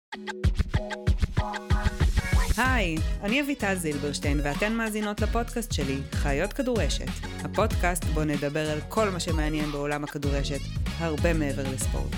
היי, אני אביטל זילברשטיין ואתן מאזינות לפודקאסט שלי, חיות כדורשת. הפודקאסט בו נדבר על כל מה שמעניין בעולם הכדורשת, הרבה מעבר לספורט.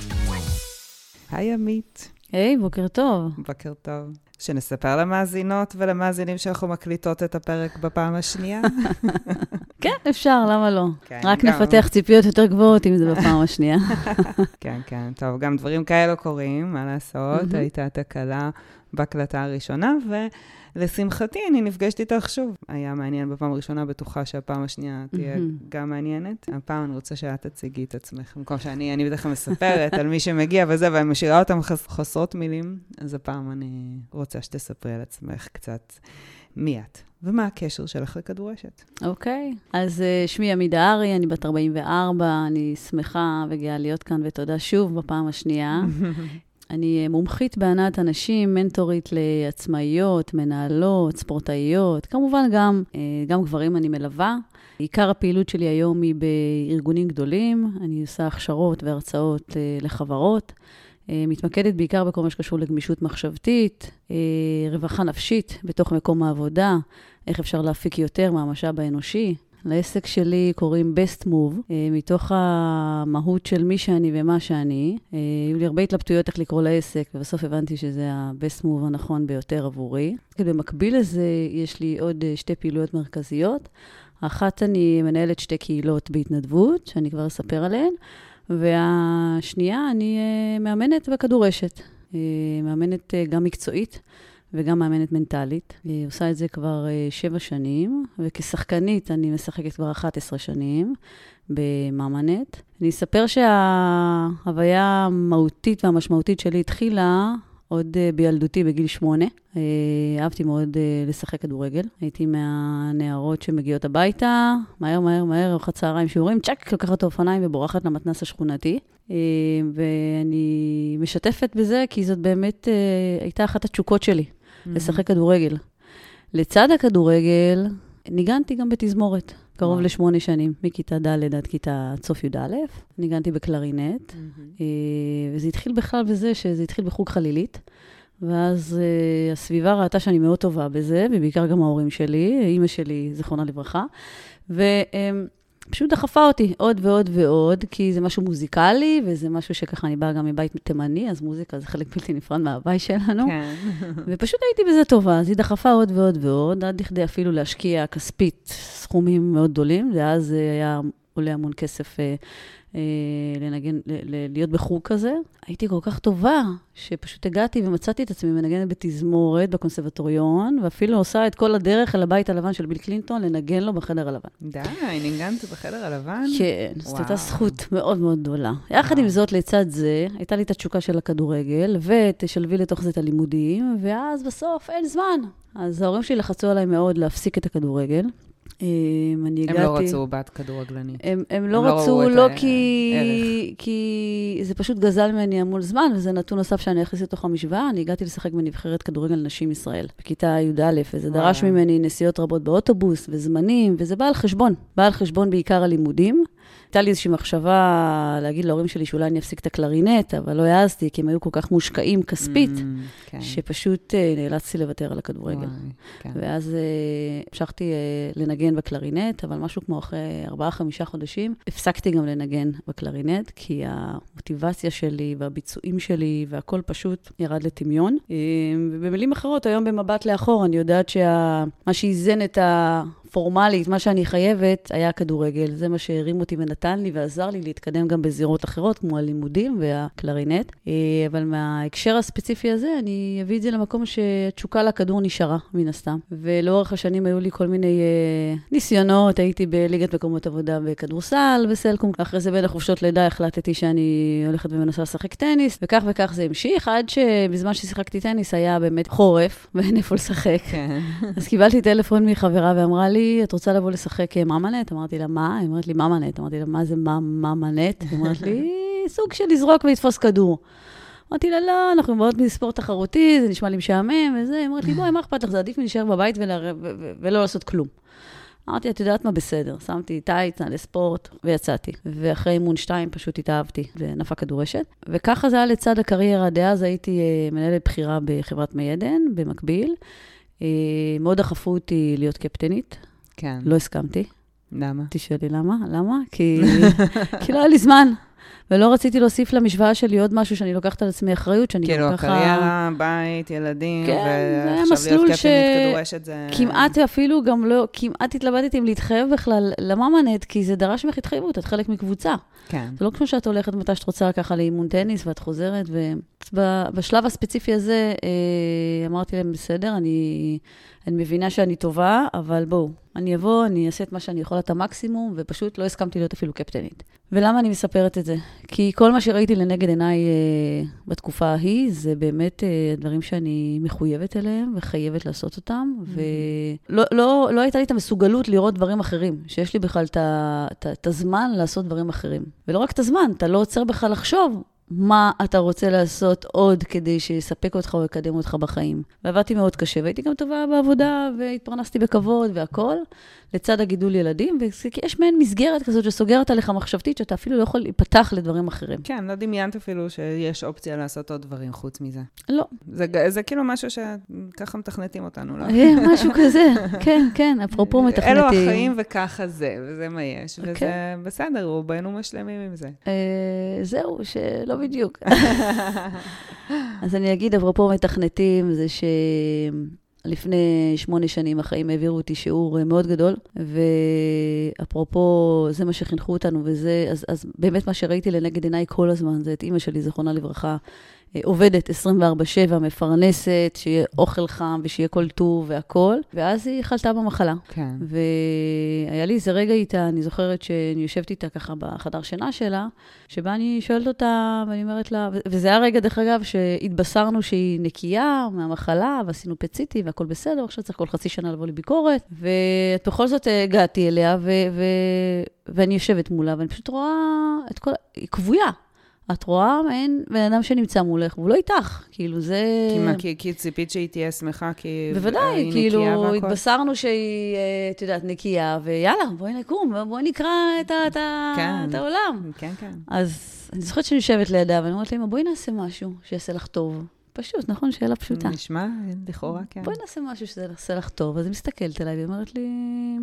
היי עמית. היי, בוקר טוב. בוקר טוב. שנספר למאזינות ולמאזינים שאנחנו מקליטות את הפרק בפעם השנייה? כן, אפשר, למה לא? כן, רק גם... נפתח ציפיות יותר גבוהות אם זה בפעם השנייה. כן, כן, טוב, גם דברים כאלו קורים, מה לעשות? הייתה תקלה בהקלטה הראשונה, ולשמחתי אני נפגשת איתך שוב. היה מעניין בפעם הראשונה, בטוחה שהפעם השנייה תהיה גם מעניינת. הפעם אני רוצה שאת תציגי את עצמך. במקום שאני בדרך כלל מספרת על מי שמגיע וזה, ואני משאירה אותם חסרות מילים, אז הפעם אני רוצה שתספרי על עצמך קצת מי את. ומה הקשר שלך לכדורשת? אוקיי, אז שמי עמית דהרי, אני בת 44, אני שמחה וגאה להיות כאן, ותודה שוב בפעם השנייה. אני מומחית בהנעת אנשים, מנטורית לעצמאיות, מנהלות, ספורטאיות, כמובן גם גברים אני מלווה. עיקר הפעילות שלי היום היא בארגונים גדולים, אני עושה הכשרות והרצאות לחברות, מתמקדת בעיקר בכל מה שקשור לגמישות מחשבתית, רווחה נפשית בתוך מקום העבודה, איך אפשר להפיק יותר מהמשאב האנושי. לעסק שלי קוראים Best Move, מתוך המהות של מי שאני ומה שאני. היו לי הרבה התלבטויות איך לקרוא לעסק, ובסוף הבנתי שזה ה-Best Move הנכון ביותר עבורי. במקביל לזה יש לי עוד שתי פעילויות מרכזיות. האחת, אני מנהלת שתי קהילות בהתנדבות, שאני כבר אספר עליהן, והשנייה, אני מאמנת בכדורשת. מאמנת גם מקצועית, וגם מאמנת מנטלית. היא עושה את זה כבר 7 שנים, וכשחקנית אני משחקת כבר 11 שנים במאמנת. אני אספר שההוויה המהותית והמשמעותית שלי התחילה עוד בילדותי בגיל 8. אהבתי מאוד לשחק כדורגל. הייתי מהנערות שמגיעות הביתה, מהר, ארוחת צהריים שיעורים, צ'ק, לוקחת את האופניים ובורחת למתנ"ס השכונתי. ואני משתפת בזה, כי זאת באמת הייתה אחת התשוקות שלי, לשחק כדורגל. לצד הכדורגל, ניגנתי גם בתזמורת, קרוב ל8 שנים, מכיתה ד' עד כיתה סוף י"א. ניגנתי בקלרינט, וזה התחיל בכלל בזה שזה התחיל בחוג חלילית, ואז הסביבה ראתה שאני מאוד טובה בזה, ובעיקר גם ההורים שלי, אמא שלי, זכרונה לברכה, פשוט דחפה אותי עוד ועוד ועוד, כי זה משהו מוזיקלי, וזה משהו שככה אני באה גם מבית תימני, אז מוזיקה זה חלק בלתי נפרד מההווי שלנו. כן. ופשוט הייתי בזה טובה, אז היא דחפה עוד ועוד ועוד, עד לכדי אפילו להשקיע כספית סכומים מאוד גדולים, ואז היה עולה המון כסף לנגן, להיות בחוג כזה. הייתי כל כך טובה, שפשוט הגעתי ומצאתי את עצמי מנגנת בתזמורת, בקונסרבטוריון, ואפילו עושה את כל הדרך אל הבית הלבן של ביל קלינטון, לנגן לו בחדר הלבן. די, ניגנת בחדר הלבן? כן, זאת הייתה זכות מאוד מאוד גדולה. יחד עם זאת, לצד זה, הייתה לי את התשוקה של הכדורגל, ותשלבי לתוך זה את הלימודים, ואז בסוף אין זמן. אז ההורים שלי לחצו עליי מאוד להפסיק את הכדורגל. הם לא רצו בת כדורגלני. הם לא רצו, לא כי זה פשוט גזל ממני המון זמן, וזה נתון נוסף שאני אכניס לתוך המשוואה. אני הגעתי לשחק בנבחרת כדורגל נשים ישראל, בכיתה י"א, וזה דרש ממני נסיעות רבות באוטובוס וזמנים, וזה בא על חשבון. בא על חשבון בעיקר הלימודים. הייתה לי איזושהי מחשבה להגיד להורים שלי שאולי אני אפסיק את הקלרינט, אבל לא העזתי, כי הם היו כל כך מושקעים כספית, שפשוט נאלצתי לוותר על הכדורגל. ואז המשכתי לנגן בקלרינט, אבל משהו כמו אחרי 4-5 חודשים, הפסקתי גם לנגן בקלרינט, כי המוטיבציה שלי והביצועים שלי והכל פשוט ירד לטמיון. ובמילים אחרות, היום במבט לאחור, אני יודעת שמה שאיזן את פורמלית, מה שאני חייבת, היה כדורגל. זה מה שהרים אותי ונתן לי ועזר לי להתקדם גם בזירות אחרות, כמו הלימודים והקלרינט. אבל מההקשר הספציפי הזה, אני אביא את זה למקום שתשוקה לכדור נשארה, מן הסתם. ולאורך השנים היו לי כל מיני ניסיונות. הייתי בליגת מקומות עבודה בכדורסל, בסלקום. אחרי זה בין החופשות לידה החלטתי שאני הולכת ומנסה לשחק טניס, וכך וכך זה המשיך, עד שבזמן ששיחקתי טניס היה באמת חורף, ואין איפה לשחק. אז קיבלתי טלפון מחברה ואמרה לי, את רוצה לבוא לשחק מאמנט? אמרתי לה, מה? היא אמרת לי, מאמנט. אמרתי לה, מה זה מאמנט? היא אמרת לי, סוג של לזרוק ולתפוס כדור. אמרתי לה, לא, אנחנו באות מספורט תחרותי, זה נשמע לי משעמם, וזה. היא אמרת לי, בואי, מה אכפת לך? זה עדיף מלהישאר בבית ולא לעשות כלום. אמרתי, את יודעת מה בסדר, שמתי טייץ, נעלי ספורט, ויצאתי. ואחרי אימון 2 פשוט התאהבתי, ונפק כדורשת. וככה זה היה לצד הקריירה, אז הייתי מנהלת בחירה בחברת מי עדן, במקביל. מאוד דחפו אותי להיות קפטנית. כן. לא הסכמתי. למה? תשאלי למה? למה? כי לא היה לי זמן. ולא רציתי להוסיף למשוואה שלי עוד משהו שאני לוקחת על עצמי אחריות, שאני כאילו, גם ככה... הקריירה, בית, ילדים, כן, ועכשיו להיות קפטנית כדורשת זה... כמעט אפילו גם לא, כמעט התלבטתי אם להתחייב בכלל למאמנת, כי זה דרש ממך התחייבות, את חלק מקבוצה. כן. זה לא כמו שאת הולכת מתי שאת רוצה ככה לאימון טניס, ואת חוזרת, ובשלב הספציפי הזה אמרתי להם, בסדר, אני מבינה שאני טובה, אבל בואו, אני אבוא, אני אעשה את מה שאני יכולה את המקסימום, ופשוט לא הסכמתי להיות אפילו קפטנית. ולמה אני מספרת את זה? כי כל מה שראיתי לנגד עיניי בתקופה ההיא, זה באמת דברים שאני מחויבת אליהם, וחייבת לעשות אותם, ולא הייתה לי את המסוגלות לראות דברים אחרים, שיש לי בכלל את הזמן לעשות דברים אחרים. ולא רק את הזמן, אתה לא עוצר בכלל לחשוב, מה אתה רוצה לעשות עוד כדי שיספק אותך או יקדם אותך בחיים. ועבדתי מאוד קשה, והייתי גם טובה בעבודה, והתפרנסתי בכבוד והכל, לצד הגידול ילדים, ויש מעין מסגרת כזאת שסוגרת עליך מחשבתית, שאתה אפילו לא יכול להיפתח לדברים אחרים. כן, לא דמיינת אפילו שיש אופציה לעשות עוד דברים חוץ מזה. לא. זה כאילו משהו שככה מתכנתים אותנו, לא? משהו כזה, כן, כן, אפרופו מתכנתים. אלו החיים וככה זה, וזה מה יש, וזה בסדר, רובנו משלמים עם זה. זהו, שלא בדיוק. אז אני אגיד, אפרופו מתכנתים, זה שלפני 8 שנים החיים העבירו אותי שיעור מאוד גדול, ואפרופו זה מה שחינכו אותנו, וזה, אז באמת מה שראיתי לנגד עיניי כל הזמן, זה את אמא שלי, זכרונה לברכה, עובדת 24/7, מפרנסת, שיהיה אוכל חם ושיהיה כל טוב והכל, ואז היא חלתה במחלה. כן. והיה לי איזה רגע איתה, אני זוכרת שאני יושבת איתה ככה בחדר שינה שלה, שבה אני שואלת אותה, ואני אומרת לה, וזה היה רגע דרך אגב, שהתבשרנו שהיא נקייה מהמחלה, ועשינו פציטי והכל בסדר, עכשיו צריך כל חצי שנה לבוא לביקורת, ובכל זאת הגעתי אליה, ואני יושבת מולה, ואני פשוט רואה את כל, היא כבויה. את רואה מעין בן אדם שנמצא מולך, והוא לא איתך, כאילו זה... כי ציפית שהיא תהיה שמחה, כי בוודאי, כאילו התבשרנו שהיא, את יודעת, נקייה, ויאללה, בואי נקום, בואי נקרא את העולם. כן, כן. אז אני זוכרת שאני יושבת לידה, ואני אומרת לה, בואי נעשה משהו שיעשה לך טוב. פשוט, נכון? שאלה פשוטה. נשמע, לכאורה, כן. בואי נעשה משהו שיעשה לך טוב. אז היא מסתכלת עליי, והיא אומרת לי,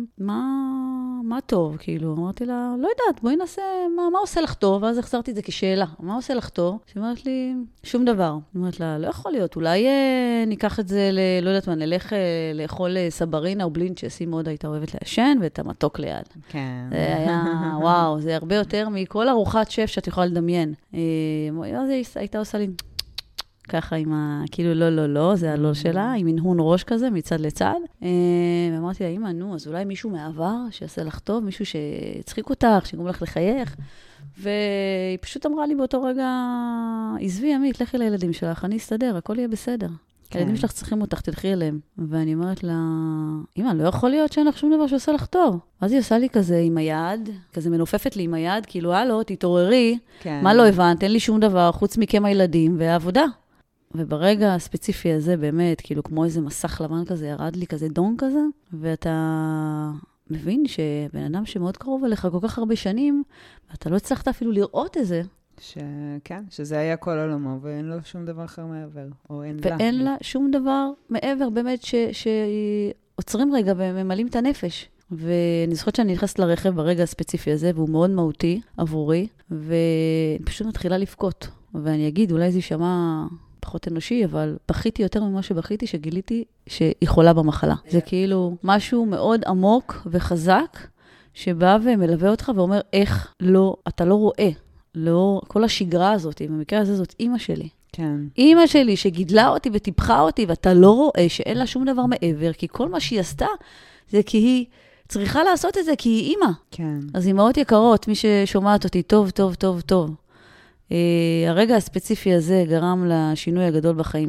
מה טוב? כאילו, אמרתי לה, לא יודעת, בואי נעשה, מה עושה לך טוב? ואז החזרתי את זה כשאלה. מה עושה לך טוב? שהיא אומרת לי, שום דבר. אני אומרת לה, לא יכול להיות, אולי ניקח את זה, לא יודעת מה, נלך לאכול סברינה או בלינצ'ס, היא מאוד הייתה אוהבת לעשן, ואת המתוק ליד. כן. זה היה, וואו, זה הרבה יותר מכל ארוחת שף שאת יכולה לדמיין. אז היא הייתה עושה לי, ככה עם כאילו לא, זה הלא שלה, עם מנהון ראש כזה, מצד לצד. ואמרתי לה, אמא, נו, אז אולי מישהו מעבר שיעשה לך טוב, מישהו שצחיק אותך, שיגום לך לחייך. והיא פשוט אמרה לי באותו רגע, עזבי, עמית, לכי לילדים שלך, אני אסתדר, הכל יהיה בסדר. הילדים שלך צריכים אותך, תלכי אליהם. ואני אומרת לה, אמא, לא יכול להיות שאין לך שום דבר שעושה לך טוב. אז היא עושה לי כזה עם היד, כזה מנופפת לי עם היד, כאילו, הלו, תתעוררי, מה לא הבנת, אין לי שום דבר, חוץ מכם הילדים והעבודה. וברגע הספציפי הזה, באמת, כאילו, כמו איזה מסך לבן כזה, ירד לי כזה דון כזה, ואתה מבין שבן אדם שמאוד קרוב אליך כל כך הרבה שנים, ואתה לא הצלחת אפילו לראות את זה. כן, שזה היה כל עולמו, ואין לו שום דבר אחר מעבר, או אין לה. ואין לה שום דבר מעבר, באמת, שעוצרים רגע וממלאים את הנפש. ואני זוכרת שאני נכנסת לרכב ברגע הספציפי הזה, והוא מאוד מהותי עבורי, ואני פשוט מתחילה לבכות. ואני אגיד, אולי זה יישמע פחות אנושי, אבל בכיתי יותר ממה שבכיתי, שגיליתי שהיא חולה במחלה. זה כאילו משהו מאוד עמוק וחזק, שבא ומלווה אותך ואומר, איך לא, אתה לא רואה. לא, כל השגרה הזאת, במקרה הזה זאת אמא שלי. כן. אמא שלי שגידלה אותי וטיפחה אותי, ואתה לא רואה שאין לה שום דבר מעבר, כי כל מה שהיא עשתה, זה כי היא צריכה לעשות את זה, כי היא אמא. כן. אז אמאות יקרות, מי ששומעת אותי, טוב, טוב, טוב, טוב. הרגע הספציפי הזה גרם לשינוי הגדול בחיים שלי.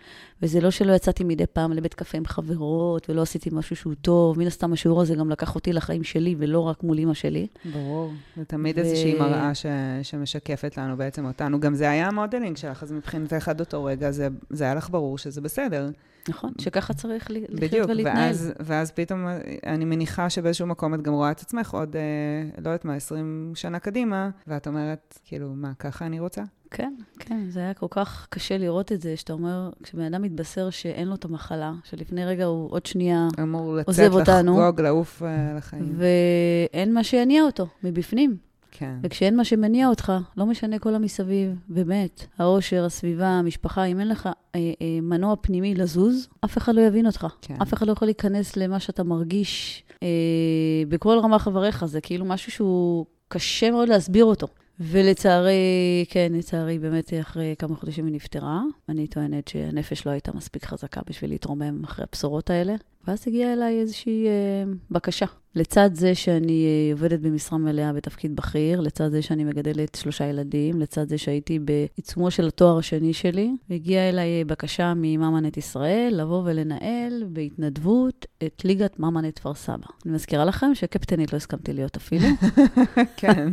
וזה לא שלא יצאתי מדי פעם לבית קפה עם חברות, ולא עשיתי משהו שהוא טוב. מן הסתם השיעור הזה גם לקח אותי לחיים שלי, ולא רק מול אמא שלי. ברור. זה תמיד איזושהי מראה שמשקפת לנו בעצם אותנו. גם זה היה המודלינג שלך, אז מבחינתך עד אותו רגע, זה היה לך ברור שזה בסדר. נכון, שככה צריך לחיות בדיוק, ולהתנהל. ואז פתאום אני מניחה שבאיזשהו מקום את גם רואה את עצמך עוד, לא יודעת מה, 20 שנה קדימה, ואת אומרת, כאילו, מה, ככה אני רוצה? כן, כן, זה היה כל כך קשה לראות את זה, שאתה אומר, כשבן אדם מתבשר שאין לו את המחלה, שלפני רגע הוא עוד שנייה עוזב אותנו, אמור לצאת לחגוג, לעוף לחיים. ואין מה שיניע אותו מבפנים. כן. וכשאין מה שמניע אותך, לא משנה כל המסביב, באמת, האושר, הסביבה, המשפחה, אם אין לך מנוע פנימי לזוז, אף אחד לא יבין אותך. כן. אף אחד לא יכול להיכנס למה שאתה מרגיש בכל רמה חבריך. זה כאילו משהו שהוא קשה מאוד להסביר אותו. ולצערי, כן, לצערי, באמת אחרי כמה חודשים היא נפטרה. אני טוענת שהנפש לא הייתה מספיק חזקה בשביל להתרומם אחרי הבשורות האלה. ואז הגיעה אליי איזושהי בקשה. לצד זה שאני עובדת במשרה מלאה בתפקיד בכיר, לצד זה שאני מגדלת 3 ילדים, לצד זה שהייתי בעיצומו של התואר השני שלי, הגיעה אליי בקשה ממאמנת ישראל לבוא ולנהל בהתנדבות את ליגת מאמנת כפר סבא. אני מזכירה לכם שקפטנית לא הסכמתי להיות אפילו. כן.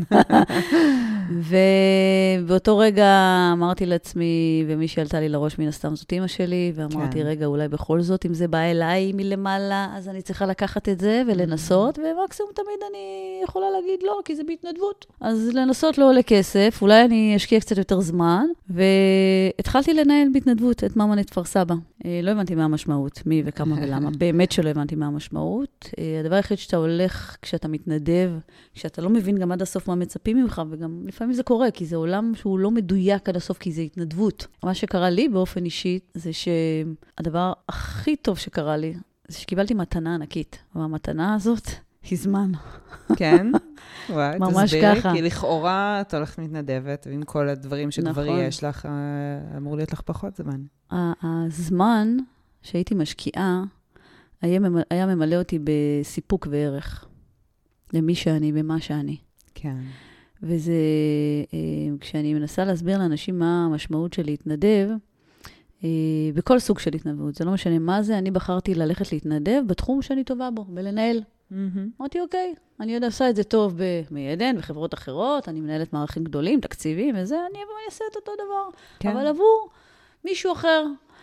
ובאותו רגע אמרתי לעצמי, ומי שעלתה לי לראש מן הסתם זאת אמא שלי, ואמרתי, רגע, אולי בכל זאת, אם זה בא אליי מלמעלה, אז אני צריכה לקחת את זה ולנסות, ומקסימום תמיד אני יכולה להגיד לא, כי זה בהתנדבות. אז לנסות לא עולה כסף, אולי אני אשקיע קצת יותר זמן, והתחלתי לנהל בהתנדבות את מאמנת כפר סבא. לא הבנתי מה המשמעות, מי וכמה ולמה. באמת שלא הבנתי מה המשמעות. הדבר היחיד שאתה הולך כשאתה מתנדב, כשאתה לא מבין גם עד הסוף מה מצפים ממך, וגם לפעמים זה קורה, כי זה עולם שהוא לא מדויק עד הסוף, כי זה התנדבות. מה שקרה לי באופן אישי, זה שהדבר הכי טוב שקרה לי, זה שקיבלתי מתנה ענקית. והמתנה הזאת היא זמן. כן? וואי, ממש תסבירי, ככה. כי לכאורה את הולכת מתנדבת, ועם כל הדברים שכבר יש לך, אמור להיות לך פחות זמן. הזמן שהייתי משקיעה, היה ממלא אותי בסיפוק וערך. למי שאני, במה שאני. כן. וזה, כשאני מנסה להסביר לאנשים מה המשמעות של להתנדב, בכל סוג של התנדבות, זה לא משנה מה זה, אני בחרתי ללכת להתנדב בתחום שאני טובה בו, בלנהל. אמרתי, אוקיי, אני עוד עושה את זה טוב במיידן, בחברות אחרות, אני מנהלת מערכים גדולים, תקציבים וזה, אני אעשה את אותו דבר. כן. אבל עבור מישהו אחר.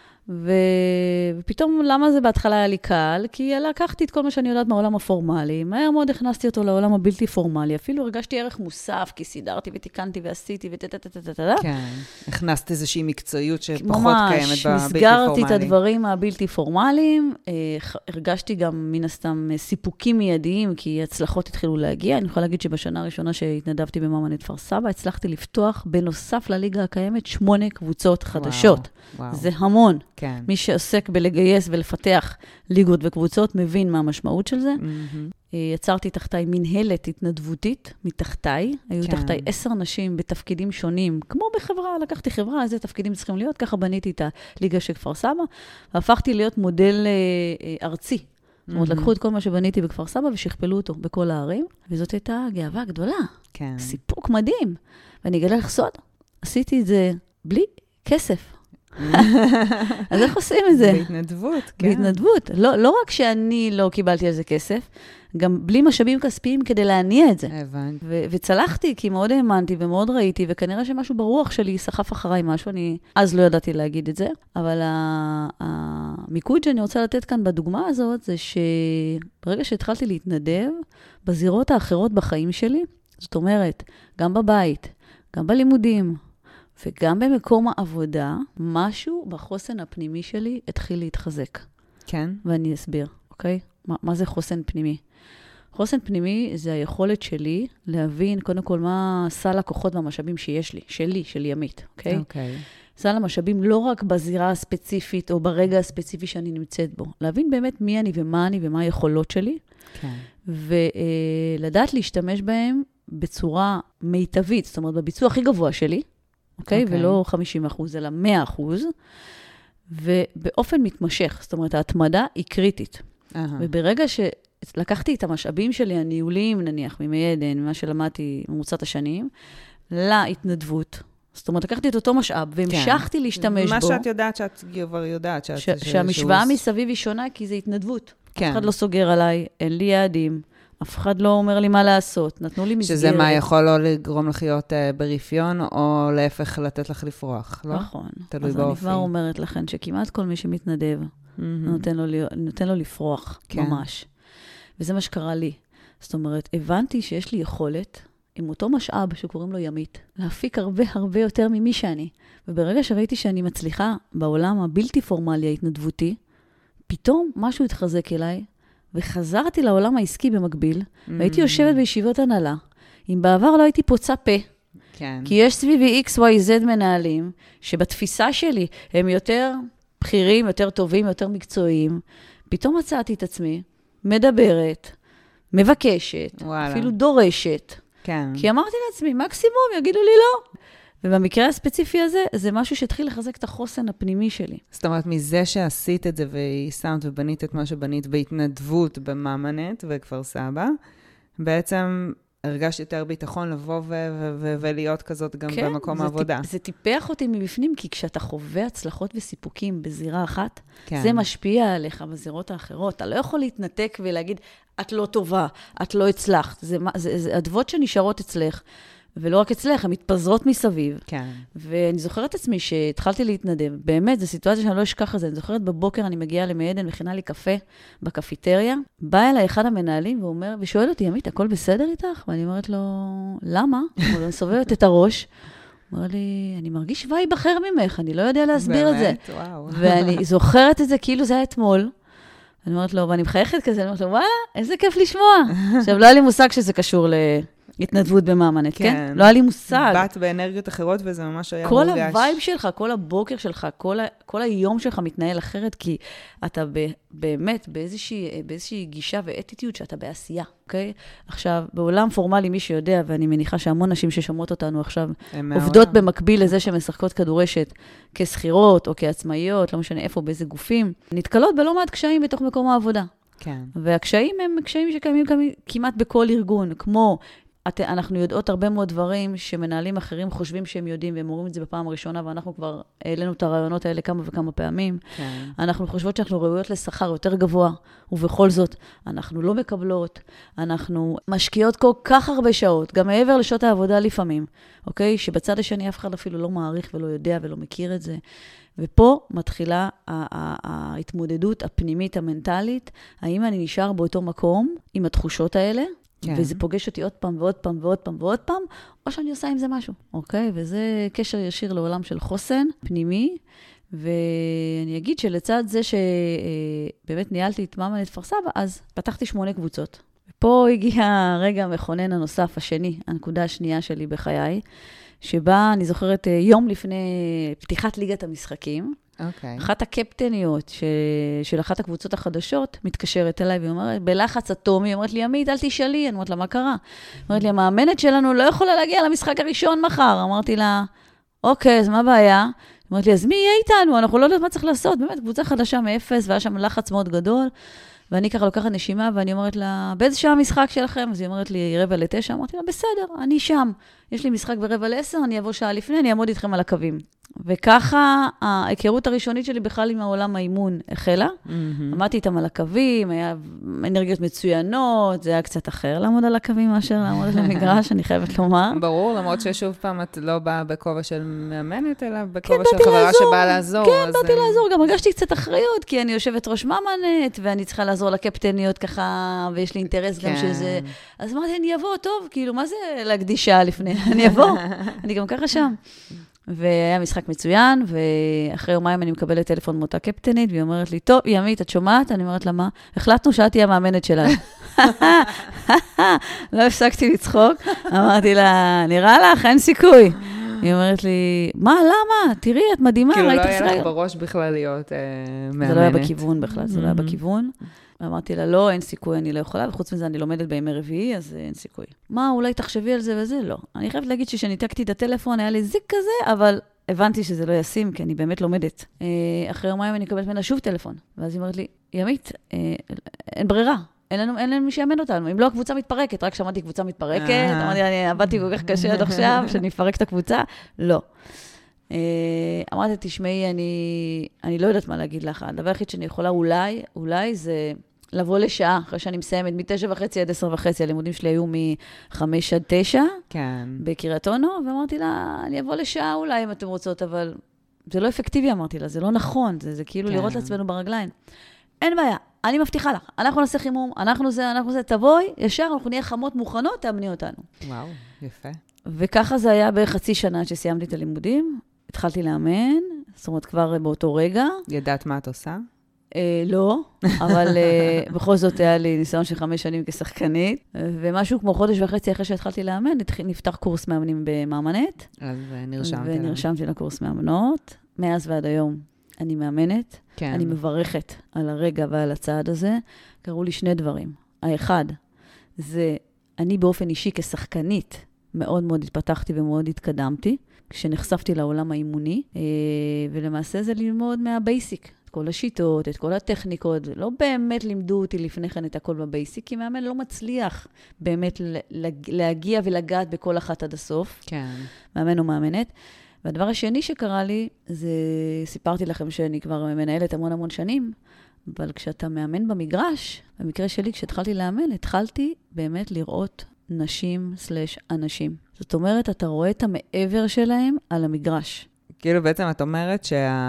ופתאום למה זה בהתחלה היה לי קל? כי לקחתי את כל מה שאני יודעת מהעולם הפורמלי, מהר מאוד הכנסתי אותו לעולם הבלתי פורמלי, אפילו הרגשתי ערך מוסף, כי סידרתי ותיקנתי ועשיתי ותתתתתתתתתת. כן, הכנסת איזושהי מקצועיות שפחות קיימת בבלתי פורמלי. ממש, מסגרתי את הדברים הבלתי פורמליים, הרגשתי גם מן הסתם סיפוקים מיידיים, כי הצלחות התחילו להגיע. אני יכולה להגיד שבשנה הראשונה שהתנדבתי במאמנת כפר סבא, הצלחתי לפתוח בנוסף לליגה הקיימת 8 קבוצות חדשות. וואו. זה המון. כן. מי שעוסק בלגייס ולפתח ליגות וקבוצות, מבין מה המשמעות של זה. יצרתי תחתיי מנהלת התנדבותית, מתחתיי. היו תחתיי 10 נשים בתפקידים שונים, כמו בחברה, לקחתי חברה, איזה תפקידים צריכים להיות, ככה בניתי את הליגה של כפר סבא, והפכתי להיות מודל ארצי. זאת אומרת, לקחו את כל מה שבניתי בכפר סבא ושכפלו אותו בכל הערים, וזאת הייתה גאווה גדולה. כן. סיפוק מדהים. ואני אגלה לך סוד, עשיתי את זה בלי כסף. אז איך עושים את זה? בהתנדבות, כן. בהתנדבות. לא רק שאני לא קיבלתי על זה כסף, גם בלי משאבים כספיים כדי להניע את זה. הבנתי. וצלחתי, כי מאוד האמנתי ומאוד ראיתי, וכנראה שמשהו ברוח שלי סחף אחריי משהו, אני אז לא ידעתי להגיד את זה, אבל המיקוד שאני רוצה לתת כאן בדוגמה הזאת, זה שברגע שהתחלתי להתנדב, בזירות האחרות בחיים שלי, זאת אומרת, גם בבית, גם בלימודים, וגם במקום העבודה, משהו בחוסן הפנימי שלי התחיל להתחזק. כן. ואני אסביר, אוקיי? מה זה חוסן פנימי? חוסן פנימי זה היכולת שלי להבין, קודם כל, מה סל הכוחות והמשאבים שיש לי, של ימית, אוקיי? אוקיי. סל המשאבים לא רק בזירה הספציפית או ברגע הספציפי שאני נמצאת בו. להבין באמת מי אני ומה אני ומה היכולות שלי. כן. ולדעת להשתמש בהם בצורה מיטבית, זאת אומרת, בביצוע הכי גבוה שלי, אוקיי? ולא 50%, אלא 100%, ובאופן מתמשך, זאת אומרת, ההתמדה היא קריטית. וברגע שלקחתי את המשאבים שלי, הניהולים, נניח, ממיידן, ממה שלמדתי ממוצעת השנים, להתנדבות, זאת אומרת, לקחתי את אותו משאב, והמשכתי להשתמש בו. מה שאת יודעת, שאת כבר יודעת. שהמשוואה מסביב היא שונה, כי זה התנדבות. כן. אף אחד לא סוגר עליי, אין לי יעדים, אף אחד לא אומר לי מה לעשות, נתנו לי מסגרת. שזה מה יכול לא לגרום לך להיות ברפיון, או להפך לתת לך לפרוח, לא? נכון. תלוי אז באופי. אני כבר אומרת לכם, שכמעט כל מי שמתנדב, נותן לו לפרוח, ממש. וזה מה שקרה לי. זאת אומרת, הבנתי שיש לי יכולת, עם אותו משאב שקוראים לו ימית, להפיק הרבה הרבה יותר ממי שאני. וברגע שראיתי שאני מצליחה בעולם הבלתי פורמלי ההתנדבותי, פתאום משהו התחזק אליי, וחזרתי לעולם העסקי במקביל, והייתי יושבת בישיבות הנהלה. אם בעבר לא הייתי פוצה פה, כן. כי יש סביבי XYZ מנהלים, שבתפיסה שלי הם יותר בכירים, יותר טובים, יותר מקצועיים. פתאום מצאתי את עצמי, מדברת, מבקשת, וואלה. אפילו דורשת. כן. כי אמרתי לעצמי, מקסימום, יגידו לי לא. ובמקרה הספציפי הזה, זה משהו שהתחיל לחזק את החוסן הפנימי שלי. זאת אומרת, מזה שעשית את זה ויישמת ובנית את מה שבנית בהתנדבות במאמנת וכפר סבא, בעצם הרגשת יותר ביטחון לבוא ולהיות כזאת גם במקום העבודה. זה טיפח אותי מבפנים, כי כשאתה חווה הצלחות וסיפוקים בזירה אחת, זה משפיע עליך בזירות האחרות. אתה לא יכול להתנתק ולהגיד, את לא טובה, את לא הצלחת. זה אדוות שנשארות אצלך. ולא רק אצלך, הן מתפזרות מסביב. כן. ואני זוכרת עצמי שהתחלתי להתנדב. באמת, זו סיטואציה שאני לא אשכח את זה. אני זוכרת בבוקר, אני מגיעה למעדן, מכינה לי קפה בקפיטריה. בא אליי אחד המנהלים ואומר, ושואל אותי, ימית, הכל בסדר איתך? ואני אומרת לו, למה? אני סובבת את הראש. הוא אומר לי, אני מרגיש וייב אחר ממך, אני לא יודע להסביר את זה. באמת, וואו. ואני זוכרת את זה כאילו זה היה אתמול. אני אומרת לו, ואני מחייכת כזה, אני אומרת לו, וואלה, איזה כיף לשמוע. עכשיו, לא היה לי מושג שזה קשור התנדבות במאמנת, כן? לא היה לי מושג. באת באנרגיות אחרות וזה ממש היה מורגש. כל הווייב שלך, כל הבוקר שלך, כל היום שלך מתנהל אחרת, כי אתה באמת באיזושהי גישה ואטיטיות שאתה בעשייה, אוקיי? עכשיו, בעולם פורמלי, מי שיודע, ואני מניחה שהמון נשים ששומעות אותנו עכשיו, עובדות במקביל לזה שמשחקות כדורשת כסחירות או כעצמאיות, לא משנה איפה, באיזה גופים, נתקלות בלא מעט קשיים בתוך מקום העבודה. כן. והקשיים הם קשיים שקיימים כמעט בכל ארגון, כמו אנחנו יודעות הרבה מאוד דברים שמנהלים אחרים חושבים שהם יודעים, והם אומרים את זה בפעם הראשונה, ואנחנו כבר העלינו את הרעיונות האלה כמה וכמה פעמים. כן. אנחנו חושבות שאנחנו ראויות לשכר יותר גבוה, ובכל זאת, אנחנו לא מקבלות, אנחנו משקיעות כל כך הרבה שעות, גם מעבר לשעות העבודה לפעמים, אוקיי? שבצד השני אף אחד אפילו לא מעריך ולא יודע ולא מכיר את זה. ופה מתחילה ההתמודדות הפנימית המנטלית, האם אני נשאר באותו מקום עם התחושות האלה, כן. וזה פוגש אותי עוד פעם ועוד פעם ועוד פעם ועוד פעם, או שאני עושה עם זה משהו, אוקיי? וזה קשר ישיר לעולם של חוסן פנימי, ואני אגיד שלצד זה שבאמת ניהלתי את מאמנת כפר סבא, אז פתחתי 8 קבוצות. ופה הגיע הרגע המכונן הנוסף, השני, הנקודה השנייה שלי בחיי, שבה אני זוכרת יום לפני פתיחת ליגת המשחקים, Okay. אחת הקפטניות של אחת הקבוצות החדשות מתקשרת אליי והיא אומרת, בלחץ אטומי, היא אומרת לי, ימית, אל תשאלי, אני אומרת לה, מה קרה? היא אומרת לי, המאמנת שלנו לא יכולה להגיע למשחק הראשון מחר. אמרתי לה, אוקיי, אז מה הבעיה? היא אומרת לי, אז מי יהיה איתנו? אנחנו לא יודעים מה צריך לעשות. באמת, קבוצה חדשה מאפס, והיה שם לחץ מאוד גדול. ואני ככה לוקחת נשימה, ואני אומרת לה, באיזה שעה המשחק שלכם? אז היא אומרת לי, 8:45. אמרתי לה, בסדר, אני שם. יש לי משחק 9:45, אני אבוא שעה לפני, אני אעמוד איתכם על הקווים. וככה ההיכרות הראשונית שלי בכלל עם העולם האימון החלה. עמדתי איתם על הקווים, היה אנרגיות מצוינות, זה היה קצת אחר לעמוד על הקווים מאשר לעמוד על המגרש, אני חייבת לומר. ברור, למרות ששוב פעם את לא באה בכובע של מאמנת, אלא בכובע של חברה שבאה לעזור. כן, באתי לעזור, גם הרגשתי קצת אחריות, כי אני יושבת ראש מאמנת, ואני צריכה לעזור לקפטניות ככה, ויש לי אינטרס גם שזה... אז אמרתי, אני אבוא, טוב, כאילו, מה זה להקדיש שעה לפני? אני אבוא, אני גם ככה שם. והיה משחק מצוין, ואחרי יומיים אני מקבלת טלפון מאותה קפטנית, והיא אומרת לי, טוב, ימית, את שומעת? אני אומרת לה, מה? החלטנו שאת תהיה המאמנת שלנו. לא הפסקתי לצחוק, אמרתי לה, נראה לך, אין סיכוי. היא אומרת לי, מה, למה? תראי, את מדהימה, כאילו לא היה לך בראש בכלל להיות מאמנת. זה לא היה בכיוון בכלל, זה לא היה בכיוון. ואמרתי לה, לא, אין סיכוי, אני לא יכולה, וחוץ מזה אני לומדת בימי רביעי, אז אין סיכוי. מה, אולי תחשבי על זה וזה? לא. אני חייבת להגיד שכשניתקתי את הטלפון, היה לי זיק כזה, אבל הבנתי שזה לא ישים, כי אני באמת לומדת. אחרי יומיים אני מקבלת ממנה שוב טלפון, ואז היא אומרת לי, ימית, אין ברירה. אין לנו מי שיאמן אותנו. אם לא הקבוצה מתפרקת, רק שמעתי קבוצה מתפרקת, אמרתי, אני עבדתי כל כך קשה עד עכשיו, שאני אפרק את הקבוצה. לא. אמרתי, תשמעי, אני לא יודעת מה להגיד לך. הדבר היחיד שאני יכולה אולי זה לבוא לשעה, אחרי שאני מסיימת, מ-9:30 עד 10:30, הלימודים שלי היו מ-5 עד 9, כן. בקריית אונו, ואמרתי לה, אני אבוא לשעה אולי אם אתם רוצות, אבל זה לא אפקטיבי, אמרתי לה, זה לא נכון, זה כאילו לראות לעצמנו ברגליים. אין בעיה, אני מבטיחה לך, אנחנו נעשה חימום, אנחנו זה, תבואי, ישר, אנחנו נהיה חמות מוכנות, תאמני אותנו. וואו, יפה. וככה זה היה בחצי שנה שסיימתי את הלימודים, התחלתי לאמן, זאת אומרת, כבר באותו רגע. ידעת מה את עושה? לא, אבל בכל זאת היה לי ניסיון של 5 שנים כשחקנית, ומשהו כמו חודש וחצי אחרי שהתחלתי לאמן, נפתח קורס מאמנים במאמנת. אז נרשמתי. ונרשמתי לקורס מאמנות. מאז ועד היום אני מאמנת. כן. אני מברכת על הרגע ועל הצעד הזה. קראו לי 2 דברים. האחד, זה אני באופן אישי כשחקנית מאוד מאוד התפתחתי ומאוד התקדמתי, כשנחשפתי לעולם האימוני, ולמעשה זה ללמוד מהבייסיק. כל השיטות, את כל הטכניקות, לא באמת לימדו אותי לפני כן את הכל בבייסיק, כי מאמן לא מצליח באמת להגיע ולגעת בכל אחת עד הסוף. כן. מאמן או מאמנת. והדבר השני שקרה לי, זה, סיפרתי לכם שאני כבר מנהלת המון שנים, אבל כשאתה מאמן במגרש, במקרה שלי, כשהתחלתי לאמן, התחלתי באמת לראות נשים/אנשים. זאת אומרת, אתה רואה את המעבר שלהם על המגרש. כאילו בעצם את אומרת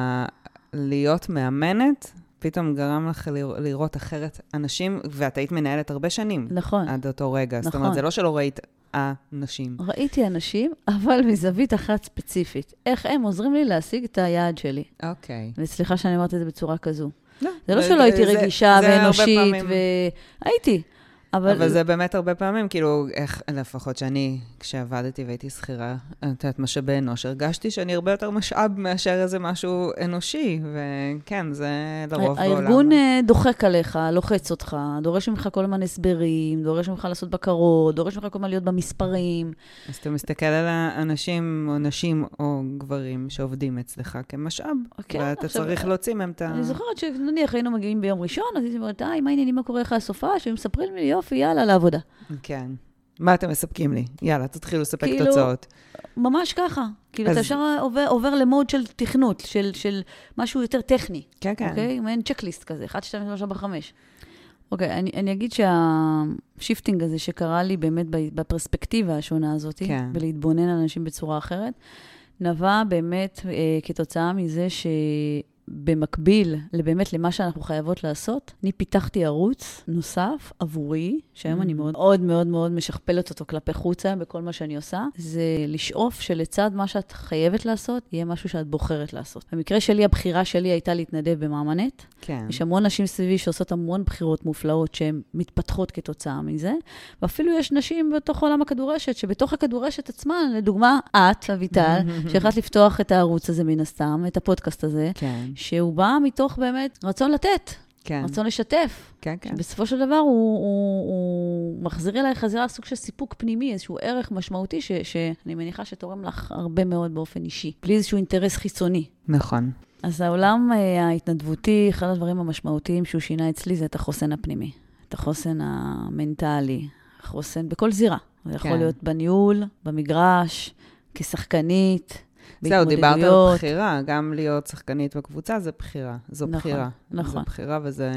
להיות מאמנת, פתאום גרם לך לראות אחרת אנשים, ואת היית מנהלת הרבה שנים. נכון. עד אותו רגע. נכון. זאת אומרת, זה לא שלא ראית אנשים. ראיתי אנשים, אבל מזווית אחת ספציפית. איך הם עוזרים לי להשיג את היעד שלי. אוקיי. וסליחה שאני אמרתי את זה בצורה כזו. לא. זה לא שלא הייתי רגישה ואנושית, והייתי. אבל זה באמת הרבה פעמים, כאילו, איך, לפחות שאני, כשעבדתי והייתי שכירה, את יודעת, משאבי אנוש, הרגשתי שאני הרבה יותר משאב מאשר איזה משהו אנושי, וכן, זה לרוב בעולם. הארגון דוחק עליך, לוחץ אותך, דורש ממך כל הזמן הסברים, דורש ממך לעשות בקרות, דורש ממך כל הזמן להיות במספרים. אז אתה מסתכל על האנשים, או נשים, או גברים שעובדים אצלך כמשאב, ואתה צריך להוציא מהם את ה... אני זוכרת שנניח היינו מגיעים ביום ראשון, אז הייתי אומרת, מה העניינים, מה קורה לך הסופה, שהם מספרים לי, יופי, יאללה, לעבודה. כן. מה אתם מספקים לי? יאללה, תתחילו לספק תוצאות. ממש ככה. כאילו, אתה ישר עובר למוד של תכנות, של משהו יותר טכני. כן, כן. אוקיי? מעין צ'קליסט כזה, 1, 2, 3, 4, 5. אוקיי, אני אגיד שהשיפטינג הזה שקרה לי באמת בפרספקטיבה השונה הזאת, ולהתבונן על אנשים בצורה אחרת, נבע באמת כתוצאה מזה במקביל באמת למה שאנחנו חייבות לעשות, אני פיתחתי ערוץ נוסף עבורי, שהיום אני מאוד מאוד מאוד משכפלת אותו כלפי חוצה בכל מה שאני עושה, זה לשאוף שלצד מה שאת חייבת לעשות, יהיה משהו שאת בוחרת לעשות. במקרה שלי, הבחירה שלי הייתה להתנדב במאמנת. כן. יש המון נשים סביבי שעושות המון בחירות מופלאות שהן מתפתחות כתוצאה מזה, ואפילו יש נשים בתוך עולם הכדורשת, שבתוך הכדורשת עצמה, לדוגמה, את, אביטל, שהחלטת לפתוח את הערוץ הזה מן הסתם, את הפודקאסט הזה, כן. שהוא בא מתוך באמת רצון לתת, כן. רצון לשתף. כן, כן. בסופו של דבר הוא מחזיר אליי חזרה סוג של סיפוק פנימי, איזשהו ערך משמעותי שאני מניחה שתורם לך הרבה מאוד באופן אישי, בלי איזשהו אינטרס חיצוני. נכון. אז העולם ההתנדבותי, אחד הדברים המשמעותיים שהוא שינה אצלי זה את החוסן הפנימי, את החוסן המנטלי, החוסן בכל זירה. זה יכול להיות בניהול, במגרש, כשחקנית, זהו, דיברת על בחירה, גם להיות שחקנית בקבוצה זה בחירה, זו בחירה. נכון. זו בחירה וזה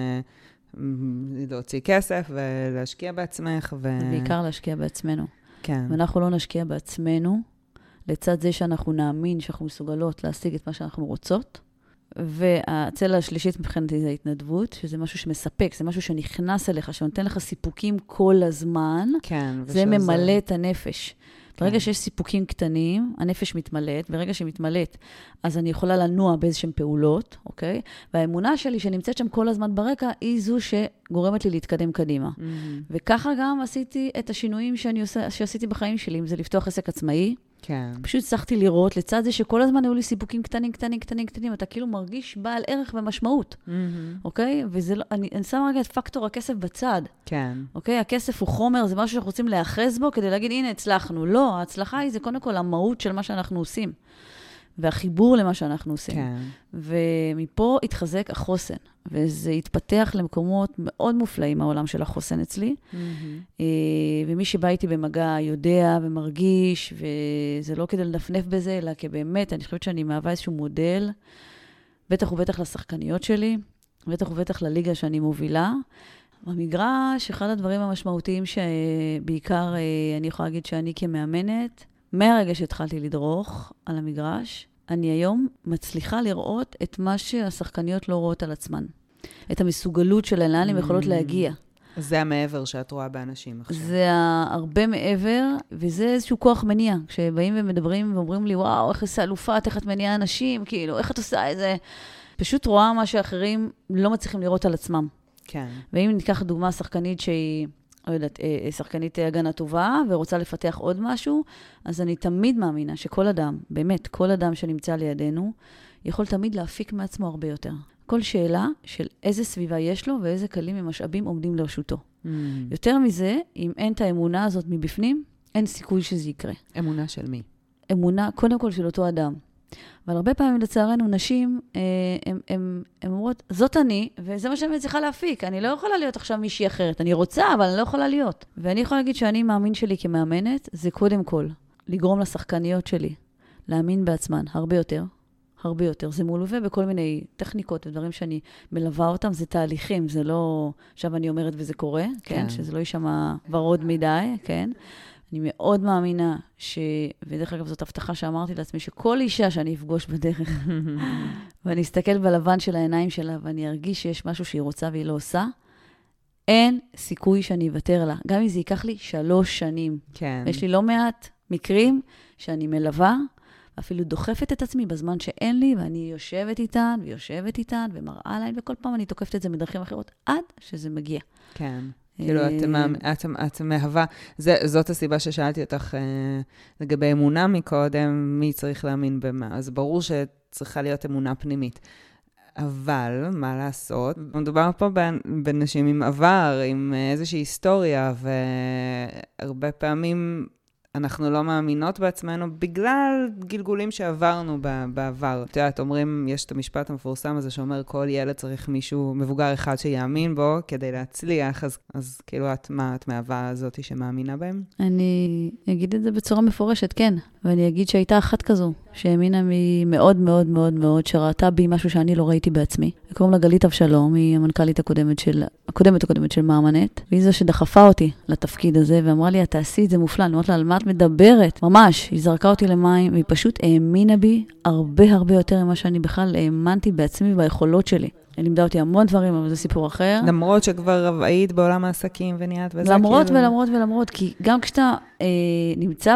להוציא כסף ולהשקיע בעצמך. בעיקר להשקיע בעצמנו. כן. ואנחנו לא נשקיע בעצמנו, לצד זה שאנחנו נאמין שאנחנו מסוגלות להשיג את מה שאנחנו רוצות, והצלע השלישית מבחינתי זה ההתנדבות, שזה משהו שמספק, זה משהו שנכנס אליך, שנותן לך סיפוקים כל הזמן, כן, זה ממלא את הנפש. ברגע שיש סיפוקים קטנים, הנפש מתמלאת, ברגע שהיא מתמלאת, אז אני יכולה לנוע באיזשהם פעולות, אוקיי? והאמונה שלי שנמצאת שם כל הזמן ברקע, היא זו שגורמת לי להתקדם קדימה. וככה גם עשיתי את השינויים שעשיתי בחיים שלי, אם זה לפתוח עסק עצמאי, כן. פשוט הצלחתי לראות, לצד זה שכל הזמן היו לי סיפוקים קטנים, אתה כאילו מרגיש בעל ערך ומשמעות, אוקיי? וזה לא, אני שמה רגע את פקטור הכסף בצד. כן. אוקיי? הכסף הוא חומר, זה משהו שאנחנו רוצים להאחז בו, כדי להגיד, הנה, הצלחנו. לא, ההצלחה היא זה קודם כל המהות של מה שאנחנו עושים. והחיבור למה שאנחנו עושים. כן. ומפה התחזק החוסן, וזה התפתח למקומות מאוד מופלאים, העולם של החוסן אצלי. ומי שבא איתי במגע יודע ומרגיש, וזה לא כדי לנפנף בזה, אלא כבאמת, אני חושבת שאני מהווה איזשהו מודל, בטח ובטח לשחקניות שלי, בטח ובטח לליגה שאני מובילה. במגרש, אחד הדברים המשמעותיים שבעיקר אני יכולה להגיד שאני כמאמנת, מהרגע שהתחלתי לדרוך על המגרש, אני היום מצליחה לראות את מה שהשחקניות לא רואות על עצמן. את המסוגלות שלהן, לאן הן יכולות להגיע. זה המעבר שאת רואה באנשים עכשיו. זה הרבה מעבר, וזה איזשהו כוח מניע. כשבאים ומדברים ואומרים לי, וואו, איך עושה אלופת, איך את מניעה אנשים, כאילו, איך את עושה את זה? פשוט רואה מה שאחרים לא מצליחים לראות על עצמם. כן. ואם ניקח דוגמה שחקנית שהיא, לא יודעת, שחקנית הגנה טובה, ורוצה לפתח עוד משהו, אז אני תמיד מאמינה שכל אדם, באמת, כל אדם שנמצא לידינו, יכול תמיד להפיק מעצמו הרבה יותר. כל שאלה של איזה סביבה יש לו, ואיזה כלים ומשאבים עומדים לרשותו. יותר מזה, אם אין את האמונה הזאת מבפנים, אין סיכוי שזה יקרה. אמונה של מי? אמונה, קודם כל, של אותו אדם. אבל הרבה פעמים, לצערנו, נשים, הן אומרות, זאת אני, וזה מה שאני צריכה להפיק. אני לא יכולה להיות עכשיו מישהי אחרת. אני רוצה, אבל אני לא יכולה להיות. ואני יכולה להגיד שאני מאמין שלי כמאמנת, זה קודם כל, לגרום לשחקניות שלי, להאמין בעצמן הרבה יותר. הרבה יותר. זה מולווה בכל מיני טכניקות ודברים שאני מלווה אותם. זה תהליכים, זה לא, עכשיו אני אומרת וזה קורה, כן? שזה לא יישמע ורוד מדי, כן? אני מאוד מאמינה ודרך אגב זאת הבטחה שאמרתי לעצמי, שכל אישה שאני אפגוש בדרך, ואני אסתכל בלבן של העיניים שלה, ואני ארגיש שיש משהו שהיא רוצה והיא לא עושה, אין סיכוי שאני אוותר לה. גם אם זה ייקח לי 3 שנים. כן. יש לי לא מעט מקרים שאני מלווה, אפילו דוחפת את עצמי בזמן שאין לי, ואני יושבת איתן, ומראה להן, וכל פעם אני תוקפת את זה מדרכים אחרות, עד שזה מגיע. כן. כאילו, את מהווה, זאת הסיבה ששאלתי אותך לגבי אמונה מקודם, מי צריך להאמין במה. אז ברור שצריכה להיות אמונה פנימית. אבל, מה לעשות? מדובר פה בנשים עם עבר, עם איזושהי היסטוריה, והרבה פעמים אנחנו לא מאמינות בעצמנו בגלל גלגולים שעברנו בעבר. את יודעת, אומרים, יש את המשפט המפורסם הזה שאומר, כל ילד צריך מישהו, מבוגר אחד שיאמין בו כדי להצליח, אז כאילו את מהווה הזאת שמאמינה בהם? אני אגיד את זה בצורה מפורשת, כן. ואני אגיד שהייתה אחת כזו, שהאמינה מאוד מאוד מאוד מאוד, שראתה בי משהו שאני לא ראיתי בעצמי. קוראים לה גלית אבשלום, היא המנכ"לית הקודמת של מאמנת, והיא זו שדחפה אותי לתפקיד הזה, ואמרה לי, תעשי את זה מופלא, אני אומרת לה, על מה את מדברת? ממש, היא זרקה אותי למים, והיא פשוט האמינה בי הרבה הרבה יותר ממה שאני בכלל האמנתי בעצמי וביכולות שלי. היא לימדה אותי המון דברים, אבל זה סיפור אחר. למרות שכבר היית בעולם העסקים וניית וזה למרות, כי גם כשאתה נמצא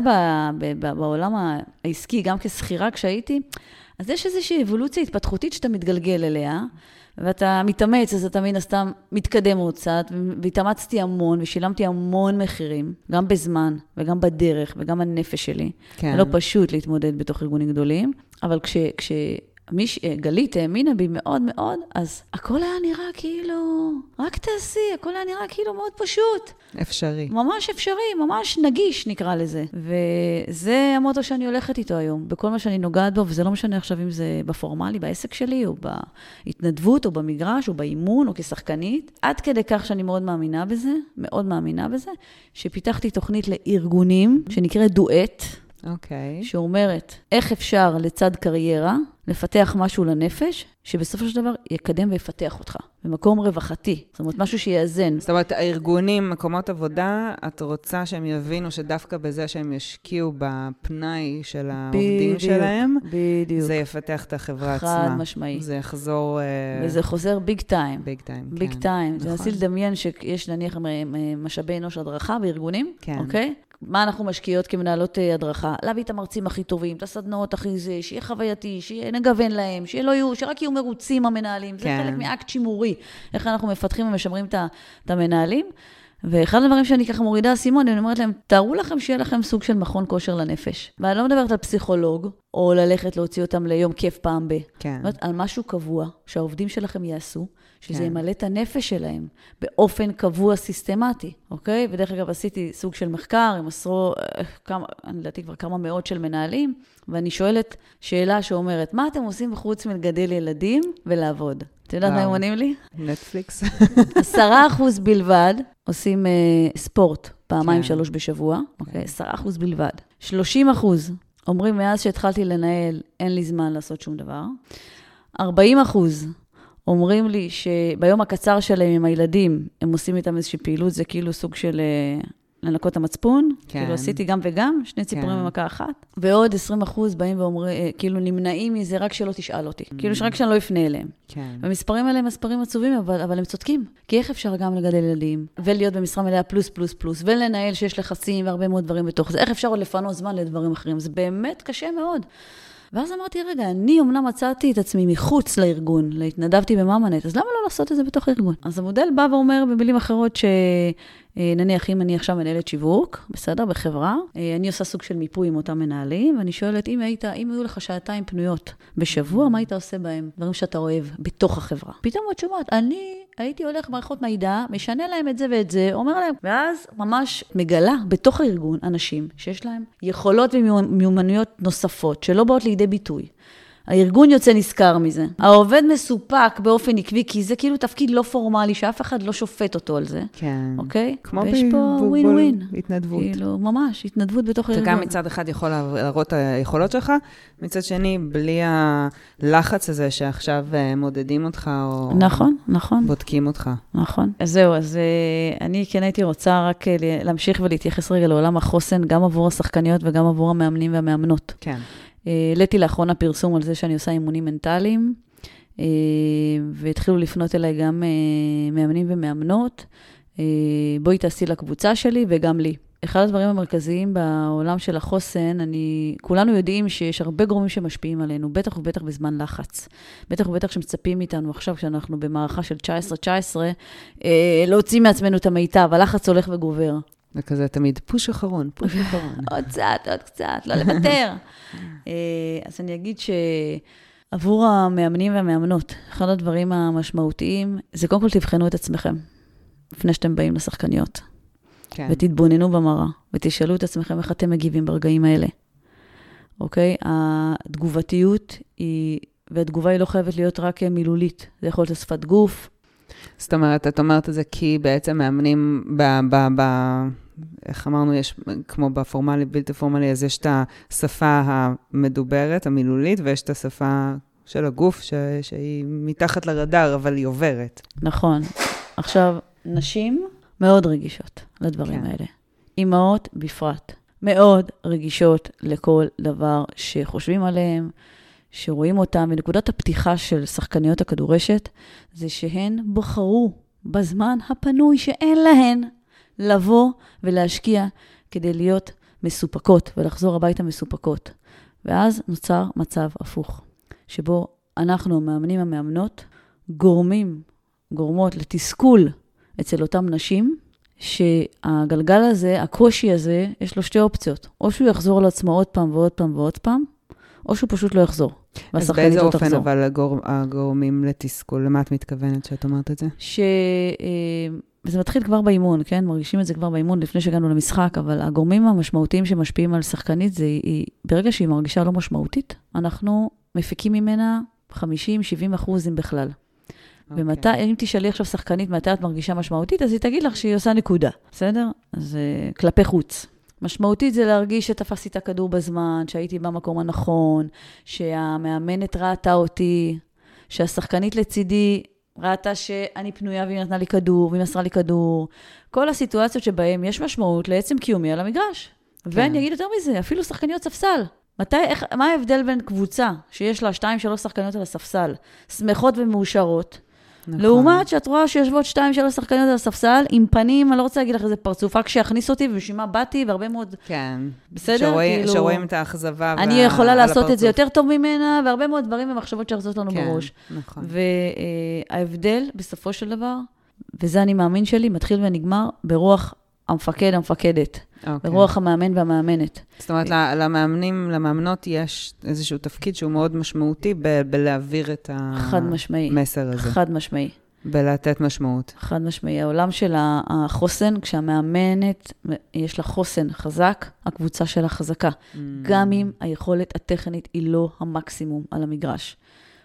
בעולם העסקי, גם כסחירה כשהייתי, אז יש איזושהי אבולוציה התפתחותית שאתה מתגלגל אליה, ואתה מתאמץ, אז אתה מן הסתם מתקדם עוד קצת, והתאמצתי המון, ושילמתי המון מחירים, גם בזמן, וגם בדרך, וגם הנפש שלי. כן. לא פשוט להתמודד בתוך ארגונים גדולים, אבל גלית האמינה בי מאוד מאוד, אז הכל היה נראה כאילו, רק תעשי, הכל היה נראה כאילו מאוד פשוט. אפשרי. ממש אפשרי, ממש נגיש נקרא לזה. וזה המוטו שאני הולכת איתו היום, בכל מה שאני נוגעת בו, וזה לא משנה עכשיו אם זה בפורמלי, בעסק שלי, או בהתנדבות, או במגרש, או באימון, או כשחקנית. עד כדי כך שאני מאוד מאמינה בזה, שפיתחתי תוכנית לארגונים, שנקראת דואט, שאומרת, איך אפשר לצד קריירה, לפתח משהו לנפש, שבסופו של דבר יקדם ויפתח אותך, במקום רווחתי. זאת אומרת, משהו שיאזן. זאת אומרת, הארגונים, מקומות עבודה, את רוצה שהם יבינו שדווקא בזה שהם ישקיעו בפנאי של העובדים שלהם, בדיוק. זה יפתח את החברה עצמה. חד משמעי. זה יחזור... וזה חוזר ביג טיים. ביג טיים, כן. ביג טיים. זה נסי לדמיין שיש נניח משאבי אנוש הדרכה בארגונים, כן. אוקיי? מה אנחנו משקיעות כמנהלות הדרכה? להביא את המרצים הכי טובים, את הסדנאות הכי זה, שיהיה חווייתי, שיהיה נגוון להם, שרק יהיו מרוצים המנהלים. זה חלק מאקט שימורי. איך אנחנו מפתחים ומשמרים את המנהלים. ואחד הדברים שאני ככה מורידה סימון, אני אומרת להם, תארו לכם שיהיה לכם סוג של מכון כושר לנפש. ואני לא מדברת על פסיכולוג, או ללכת להוציא אותם ליום כיף פעם ב. כן. זאת אומרת, על משהו קבוע, שהעובדים שלכם יעשו, שזה ימלא את הנפש שלהם, באופן קבוע סיסטמטי, אוקיי? ודרך אגב, עשיתי סוג של מחקר, עם אני לדעתי כבר כמה מאות של מנהלים, ואני שואלת שאלה שאומרת, מה אתם עושים חוץ מלגדל ילדים ולעבוד? אתם יודעת מה הם עונים לי? נטפליקס. 10% בלבד עושים ספורט, פעמיים 3 בשבוע, אוקיי? 10% בלבד. 30% אומרים, מאז שהתחלתי לנהל, אין לי זמן לעשות שום דבר. 40% אומרים לי שביום הקצר שלהם עם הילדים, הם עושים איתם איזושהי פעילות, זה כאילו סוג של לנקות המצפון, כאילו עשיתי גם וגם, 2 ציפורים במכה אחת, ועוד 20% באים ואומרים, כאילו נמנעים מזה רק שלא תשאל אותי, כאילו שרק שאני לא אפנה אליהם. המספרים האלה הם מספרים עצובים, אבל הם צודקים, כי איך אפשר גם לגדל ילדים, ולהיות במשרה מלאה פלוס פלוס פלוס, ולנהל שיש לחצים והרבה מאוד דברים בתוך זה, איך אפשר עוד לפנות זמן לדברים אחרים, זה באמת קשה מאוד. ואז אמרתי, רגע, אני אומנם מצאתי את עצמי מחוץ לארגון, להתנדבתי במאמנת, אז למה לא לעשות את זה בתוך ארגון? אז המודל בא ואומר במילים אחרות נניח, אם אני עכשיו מנהלת שיווק, בסדר, בחברה, אני עושה סוג של מיפוי עם אותם מנהלים, ואני שואלת, אם היו לך 2 פנויות בשבוע, מה היית עושה בהם? דברים שאתה אוהב בתוך החברה. פתאום את שומעת, אני הייתי הולך מערכות מידע, משנה להם את זה ואת זה, אומר להם, ואז ממש מגלה בתוך הארגון אנשים שיש להם יכולות ומיומנויות נוספות, שלא באות לידי ביטוי. הארגון יוצא נזכר מזה. העובד מסופק באופן עקבי, כי זה כאילו תפקיד לא פורמלי, שאף אחד לא שופט אותו על זה. כן. אוקיי? כמו ויש פה ווין ווין. התנדבות. כאילו, ממש, התנדבות בתוך הארגון. אתה גם מצד אחד יכול להראות את היכולות שלך, מצד שני, בלי הלחץ הזה שעכשיו מודדים אותך, או נכון. בודקים אותך. נכון. אז זהו, אז אני כן הייתי רוצה רק להמשיך ולהתייחס רגע לעולם החוסן, גם עבור השחקניות וגם עבור המאמנים והמאמנות. כן. העליתי לאחרונה פרסום על זה שאני עושה אימונים מנטליים, והתחילו לפנות אליי גם מאמנים ומאמנות, בואי תעשי לקבוצה שלי וגם לי. אחד הדברים המרכזיים בעולם של החוסן, כולנו יודעים שיש הרבה גורמים שמשפיעים עלינו, בטח ובטח בזמן לחץ. בטח ובטח שמצפים איתנו עכשיו, כשאנחנו במערכה של 19-19, להוציא מעצמנו את המיטב, הלחץ הולך וגובר. וכזה תמיד פוש אחרון. עוד קצת, לא לוותר. אז אני אגיד שעבור המאמנים והמאמנות, אחד הדברים המשמעותיים, זה קודם כל תבחנו את עצמכם, לפני שאתם באים לשחקניות. כן. ותתבוננו במראה, ותשאלו את עצמכם איך אתם מגיבים ברגעים האלה. אוקיי? התגובתיות והתגובה היא לא חייבת להיות רק מילולית. זה יכול להיות שפת גוף. זאת אומרת, את אומרת את זה כי בעצם מאמנים איך אמרנו, יש כמו בפורמלי, בלתי פורמלי, אז יש את השפה המדוברת, המילולית, ויש את השפה של הגוף, שהיא מתחת לרדאר, אבל היא עוברת. נכון. עכשיו, נשים מאוד רגישות לדברים האלה. אמהות בפרט. מאוד רגישות לכל דבר שחושבים עליהם, שרואים אותם. ונקודת הפתיחה של שחקניות הכדורשת, זה שהן בחרו בזמן הפנוי שאין להן, לבוא ולהשקיע כדי להיות מסופקות ולחזור הביתה מסופקות. ואז נוצר מצב הפוך, שבו אנחנו, המאמנים המאמנות, גורמות לתסכול אצל אותם נשים, שהגלגל הזה, הקושי הזה, יש לו 2 אופציות. או שהוא יחזור על עצמו עוד פעם ועוד פעם ועוד פעם, או שהוא פשוט לא יחזור. אז באיזה אופן אבל הגורמים לתסכול? למה את מתכוונת שאת אומרת את זה? וזה מתחיל כבר באימון, כן? מרגישים את זה כבר באימון לפני שהגענו למשחק, אבל הגורמים המשמעותיים שמשפיעים על שחקנית, זה ברגע שהיא מרגישה לא משמעותית, אנחנו מפיקים ממנה 50-70% אם בכלל. ומתי, אם תשאלי עכשיו שחקנית, מתי את מרגישה משמעותית, אז היא תגיד לך שהיא עושה נקודה, בסדר? אז כלפי חוץ. משמעותית זה להרגיש שתפסתי את הכדור בזמן, שהייתי במקום הנכון, שהמאמנת ראתה אותי, שהשחקנית לצידי ראתה שאני פנויה והיא נתנה לי כדור, והיא מסרה לי כדור. כל הסיטואציות שבהן יש משמעות לעצם קיומי על המגרש. כן. ואני אגיד יותר מזה, אפילו שחקניות ספסל. מה ההבדל בין קבוצה שיש לה 2-3 שחקניות על הספסל, שמחות ומאושרות, נכון. לעומת שאת רואה שיושבות 2-3 שחקניות על הספסל, עם פנים, אני לא רוצה להגיד לך איזה פרצוף, רק שיכניס אותי ובשימה באתי, והרבה מאוד... כן. בסדר? שרואים את האכזבה אני יכולה לעשות את זה יותר טוב ממנה, והרבה מאוד דברים ומחשבות שיחזות לנו כן, בראש. נכון. וההבדל, בסופו של דבר, וזה אני מאמין שלי, מתחיל ונגמר ברוח המפקד, המפקדת. ברוח המאמן והמאמנת. זאת אומרת, למאמנות יש איזשהו תפקיד שהוא מאוד משמעותי בלהעביר את המסר הזה. חד משמעי. בלתת משמעות. חד משמעי. העולם של החוסן, כשהמאמנת יש לה חוסן חזק, הקבוצה שלה חזקה. גם אם היכולת הטכנית היא לא המקסימום על המגרש.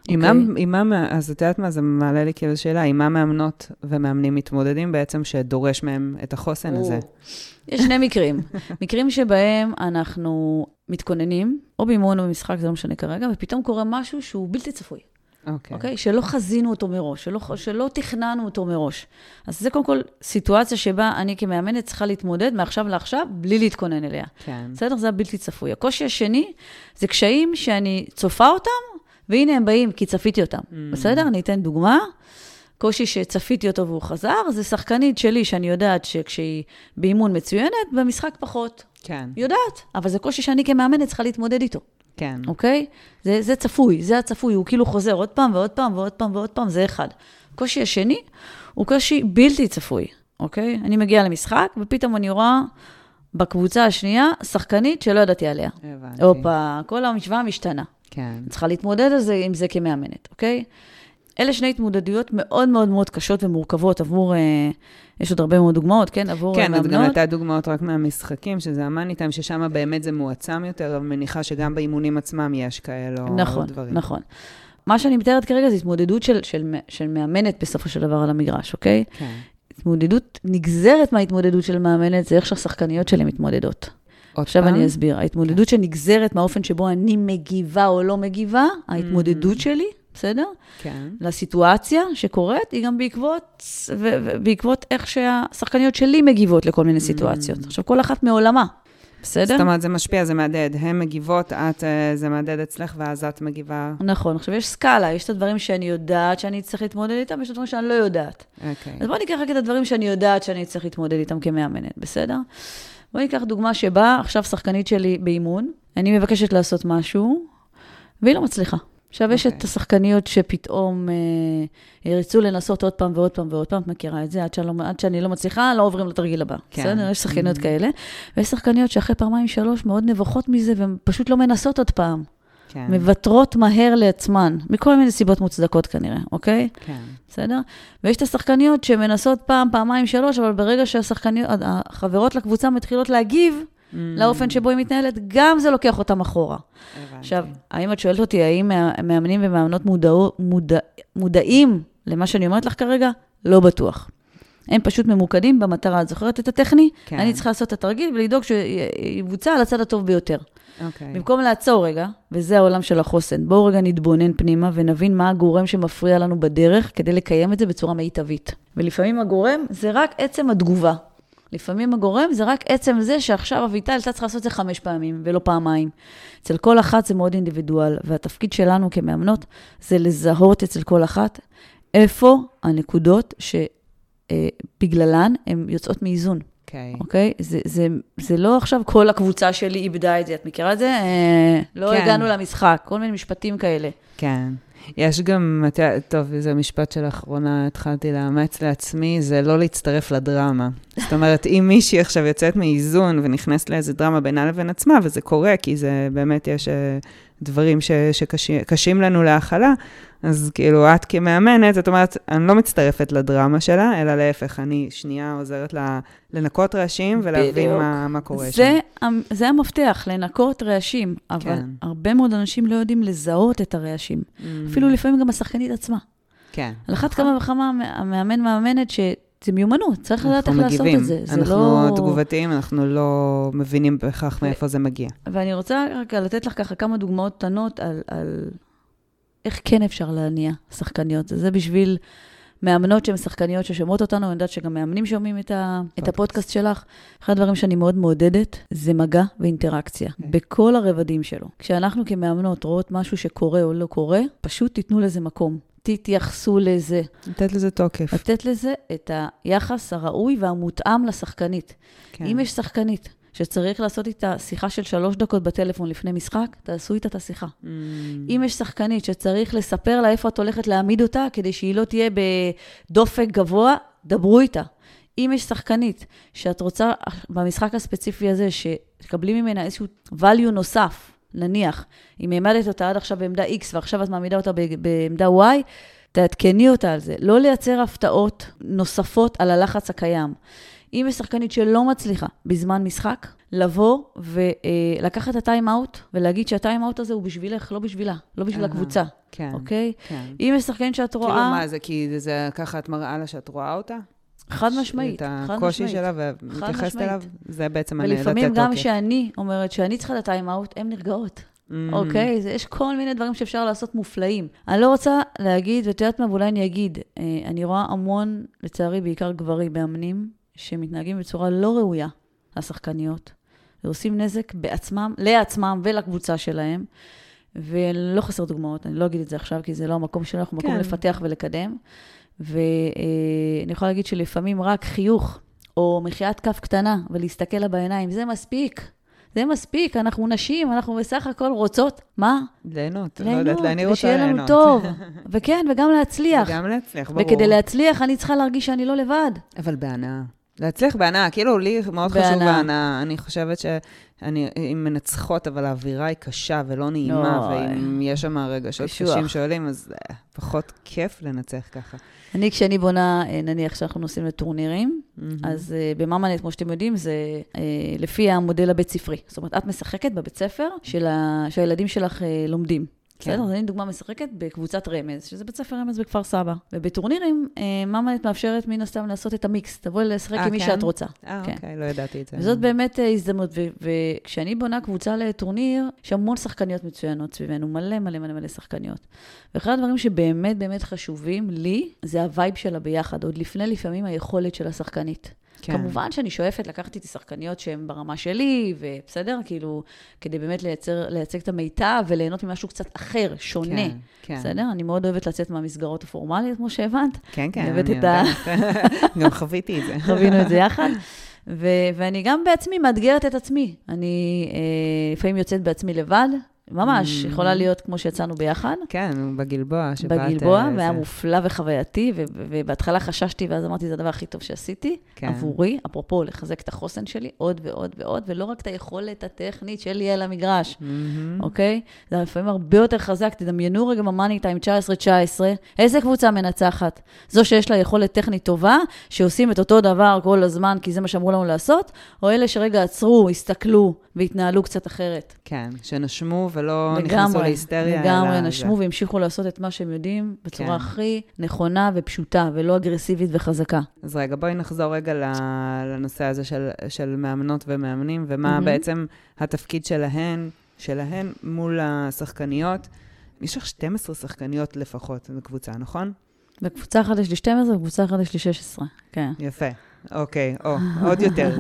אז את יודעת מה, זה מעלה לי כאילו שאלה, עם מה מאמנות ומאמנים מתמודדים בעצם שדורש מהם את החוסן הזה? יש שני מקרים. מקרים שבהם אנחנו מתכוננים, או באימון או במשחק, זה לא משנה כרגע, ופתאום קורה משהו שהוא בלתי צפוי. אוקיי? שלא חזינו אותו מראש, שלא תכננו אותו מראש. אז זה קודם כל סיטואציה שבה אני כמאמנת צריכה להתמודד מעכשיו לעכשיו, בלי להתכונן אליה. כן. בסדר? זה הבלתי צפוי. הקושי השני, זה קשיים שאני צופה אותם, והנה הם באים, כי צפיתי אותם. בסדר? אני אתן דוגמה. קושי שצפיתי אותו והוא חזר, זה שחקנית שלי שאני יודעת שכשהיא באימון מצוינת, במשחק פחות. כן. יודעת, אבל זה קושי שאני כמאמנת צריכה להתמודד איתו. כן. אוקיי? זה צפוי, זה הצפוי, הוא כאילו חוזר עוד פעם ועוד פעם ועוד פעם ועוד פעם, זה אחד. קושי השני הוא קושי בלתי צפוי, אוקיי? אני מגיעה למשחק, ופתאום אני רואה בקבוצה השנייה, שחקנית שלא ידעתי עליה. הבנתי. אופה, כל המשוואה משתנה. כן. צריכה להתמודד על זה, עם זה כמאמנת, אוקיי? אלה שני התמודדויות מאוד מאוד מאוד קשות ומורכבות עבור, יש עוד הרבה מאוד דוגמאות, כן? עבור כן, מאמנות. אז גם הייתה דוגמאות רק מהמשחקים, שזה המאני טיים, ששם באמת זה מועצם יותר, אבל מניחה שגם באימונים עצמם יש כאלו נכון, דברים. נכון. מה שאני מתארת כרגע זה התמודדות של מאמנת בסופו של דבר על המגרש, אוקיי? כן. התמודדות נגזרת מההתמודדות של מאמנת, זה איך שהשחקניות שלי מתמודדות. עכשיו אני אסביר. ההתמודדות שנגזרת מהאופן שבו אני מגיבה או לא מגיבה, ההתמודדות שלי, בסדר? כן. לסיטואציה שקורית, היא גם בעקבות איך שהשחקניות שלי מגיבות לכל מיני סיטואציות. עכשיו, כל אחת מעולמה, בסדר? זאת אומרת, זה משפיע, זה מעדד. הן מגיבות, זה מעדד אצלך, ואז את מגיבה. נכון. עכשיו, יש סקאלה, יש את הדברים שאני יודעת שאני צריך להתמודד איתם, יש את הדברים שאני לא יודעת. אוקיי. אז בואו ניקח רק את הדברים שאני יודעת שאני צריך להתמודד איתם כמאמנת, בסדר? בואו ניקח דוגמה שבה, עכשיו שחקנית שלי באימון, אני מבקשת לעשות משהו, והיא לא מצליחה. עכשיו יש את השחקניות שפתאום ירצו לנסות עוד פעם ועוד פעם ועוד פעם, את מכירה את זה, עד שאני לא מצליחה, לא עוברים לתרגיל הבא. בסדר? יש שחקניות כאלה, ויש שחקניות שאחרי פעמיים שלוש מאוד נבוכות מזה, והן פשוט לא מנסות עוד פעם. מבטרות מהר לעצמן, מכל מיני סיבות מוצדקות כנראה, אוקיי? כן. בסדר? ויש את השחקניות שמנסות פעמיים שלוש, אבל ברגע החברות לקבוצה מתחילות להגיב, לאופן שבו היא מתנהלת, גם זה לוקח אותם אחורה. עכשיו, האם את שואלת אותי, האם מאמנים ומאמנות מודעים למה שאני אומרת לך כרגע? לא בטוח. הם פשוט ממוקדים במטרה. את זוכרת את הטכני? כן. אני צריכה לעשות את התרגיל ולדאוג שיבוצע על הצד הטוב ביותר. אוקיי. במקום לעצור רגע, וזה העולם של החוסן, בואו רגע נתבונן פנימה ונבין מה הגורם שמפריע לנו בדרך, כדי לקיים את זה בצורה מיטבית. ולפעמים הגורם זה רק עצם התגובה. לפעמים הגורם זה רק עצם זה שעכשיו אביטל הייתה צריכה לעשות את זה 5 פעמים ולא פעמיים. אצל כל אחת זה מאוד אינדיבידואל, והתפקיד שלנו כמאמנות זה לזהות אצל כל אחת איפה הנקודות שבגללן הן יוצאות מאיזון. אוקיי? זה לא עכשיו כל הקבוצה שלי איבדה את זה, את מכירה את זה? לא הגענו למשחק, כל מיני משפטים כאלה. כן. יש גם, טוב, זה משפט שלאחרונה התחלתי לאמץ לעצמי, זה לא להצטרף לדרמה. זאת אומרת, אם מישהי עכשיו יוצאת מאיזון ונכנסת לאיזה דרמה בינה לבין עצמה, וזה קורה, כי זה באמת יש דברים שקשים לנו להאכלה, אז כאילו, את כמאמנת, זאת אומרת, אני לא מצטרפת לדרמה שלה, אלא להפך, אני שנייה עוזרת לנקות רעשים ולהבין מה קורה שם. זה המפתח, לנקות רעשים, אבל הרבה מאוד אנשים לא יודעים לזהות את הרעשים. אפילו לפעמים גם השחקנית עצמה. כן. על אחת כמה וכמה המאמן מאמנת זה מיומנות, צריך לדעת איך לעשות את זה. אנחנו תגובתיים, אנחנו לא מבינים בכך מאיפה זה מגיע. ואני רוצה רק לתת לך ככה כמה דוגמאות קטנות על איך כן אפשר להניע שחקניות. זה בשביל מאמנות שהן שחקניות ששומעות אותנו, אני יודעת שגם מאמנים שומעים את הפודקאסט שלך. אחד הדברים שאני מאוד מעודדת, זה מגע ואינטראקציה, בכל הרבדים שלו. כשאנחנו כמאמנות רואות משהו שקורה או לא קורה, פשוט תיתנו לזה מקום. תתייחסו לזה. לתת לזה תוקף. לתת לזה את היחס הראוי והמותאם לשחקנית. כן. אם יש שחקנית שצריך לעשות איתה שיחה של 3 דקות בטלפון לפני משחק, תעשו איתה את השיחה. אם יש שחקנית שצריך לספר לה איפה את הולכת להעמיד אותה, כדי שהיא לא תהיה בדופק גבוה, דברו איתה. אם יש שחקנית שאת רוצה במשחק הספציפי הזה, שתקבלי ממנה איזשהו value נוסף, נניח, אם העמדת אותה עד עכשיו בעמדה X, ועכשיו את מעמידה אותה בעמדה Y, תעדכני אותה על זה. לא לייצר הפתעות נוספות על הלחץ הקיים. אם יש שחקנית שלא מצליחה בזמן משחק, לבוא ולקחת את הטיים-אאוט, ולהגיד שהטיים-אאוט הזה הוא בשבילך, לא בשבילה, לא בשביל הקבוצה. כן, אוקיי? כן. אם יש שחקנית שאת רואה... כאילו מה זה, כי זה ככה את מראה לה שאת רואה אותה? חד משמעית. את הקושי שלה ומתייחסת אליו, זה בעצם לתת תוקף. ולפעמים גם שאני אומרת שאני צריכה את הטיים-אאוט, הן נרגעות. אוקיי? יש כל מיני דברים שאפשר לעשות מופלאים. אני לא רוצה להגיד, ואת יודעת מה, ואולי אני אגיד, אני רואה המון, לצערי, בעיקר גברים מאמנים, שמתנהגים בצורה לא ראויה לשחקניות, ועושים נזק בעצמם, לעצמם ולקבוצה שלהם, ולא חסר דוגמאות, אני לא אגיד את זה עכשיו, כי זה לא המקום שלנו, אנחנו מקום לפתח ולקדם, ואני יכולה להגיד שלפעמים רק חיוך, או מחיית כף קטנה, ולהסתכל לה בעיניים, זה מספיק. זה מספיק, אנחנו נשים, אנחנו בסך הכל רוצות. מה? ליהנות, לא יודעת, אני רוצה ושיהיה ליהנות. לנו טוב. וכן, וגם להצליח. וגם להצליח, ברור. וכדי להצליח, אני צריכה להרגיש שאני לא לבד. אבל בהנאה. להצליח בהנאה, כאילו לי מאוד חשוב בהנאה. אני חושבת אם מנצחות, אבל האווירה היא קשה ולא נעימה, ואם יש שם רגשות קשים שואלים, אז פחות כיף לנצח ככה. כשאני בונה, נניח שאנחנו נוסעים לטורנירים, אז במאמנט, כמו שאתם יודעים, זה לפי המודל הבית ספרי. זאת אומרת, את משחקת בבית ספר שהילדים שלך לומדים. בסדר? אז אני דוגמה משחקת בקבוצת רמז, שזה בית ספר רמז בכפר סבא. ובטורנירים, מאמנט מאפשרת מן הסתם לעשות את המיקס, תבואי לשחק עם מי שאת רוצה. אוקיי, לא ידעתי את זה. וזאת באמת הזדמנות, וכשאני בונה קבוצה לטורניר, יש המון שחקניות מצוינות סביבנו, מלא מלא מלא מלא שחקניות. ואחד הדברים שבאמת באמת חשובים לי, זה הווייב שלה ביחד, עוד לפעמים היכולת של השחקנית. כן. כמובן שאני שואפת לקחת איתי שחקניות שהן ברמה שלי, ובסדר, כאילו, כדי באמת לייצג את המיטב וליהנות ממשהו קצת אחר, שונה. כן, כן. בסדר? אני מאוד אוהבת לצאת מהמסגרות הפורמליות, כמו שהבנת. כן, כן. אני אוהבת את ה... גם חוויתי את זה. חווינו את זה יחד. ואני גם בעצמי מאתגרת את עצמי. אני לפעמים יוצאת בעצמי לבד, ממש, יכולה להיות כמו שיצאנו ביחד. כן, בגלבוע. בגלבוע, והיה מופלא וחווייתי, ובהתחלה חששתי, ואז אמרתי, זה הדבר הכי טוב שעשיתי, עבורי, אפרופו, לחזק את החוסן שלי, עוד ועוד ועוד, ולא רק את היכולת הטכנית שלי על המגרש, אוקיי? זה לפעמים הרבה יותר חזק, תדמיינו רגע במאני טיים 19-19, איזה קבוצה מנצחת? זו שיש לה יכולת טכנית טובה, שעושים את אותו דבר כל הזמן, כי זה מה שאמרו לנו לעשות, או אלה שרגע עצרו, הסתכלו, והתנהלו קצת אחרת. כן, שנשמו ולא נכנסו להיסטריה. לגמרי, נשמו והמשיכו לעשות את מה שהם יודעים בצורה הכי נכונה ופשוטה, ולא אגרסיבית וחזקה. אז רגע, בואי נחזור רגע לנושא הזה של מאמנות ומאמנים, ומה בעצם התפקיד שלהן מול השחקניות. יש לך 12 שחקניות לפחות בקבוצה, נכון? בקבוצה אחת יש לי 12, בקבוצה אחת יש לי 16, כן. יפה, אוקיי, עוד יותר.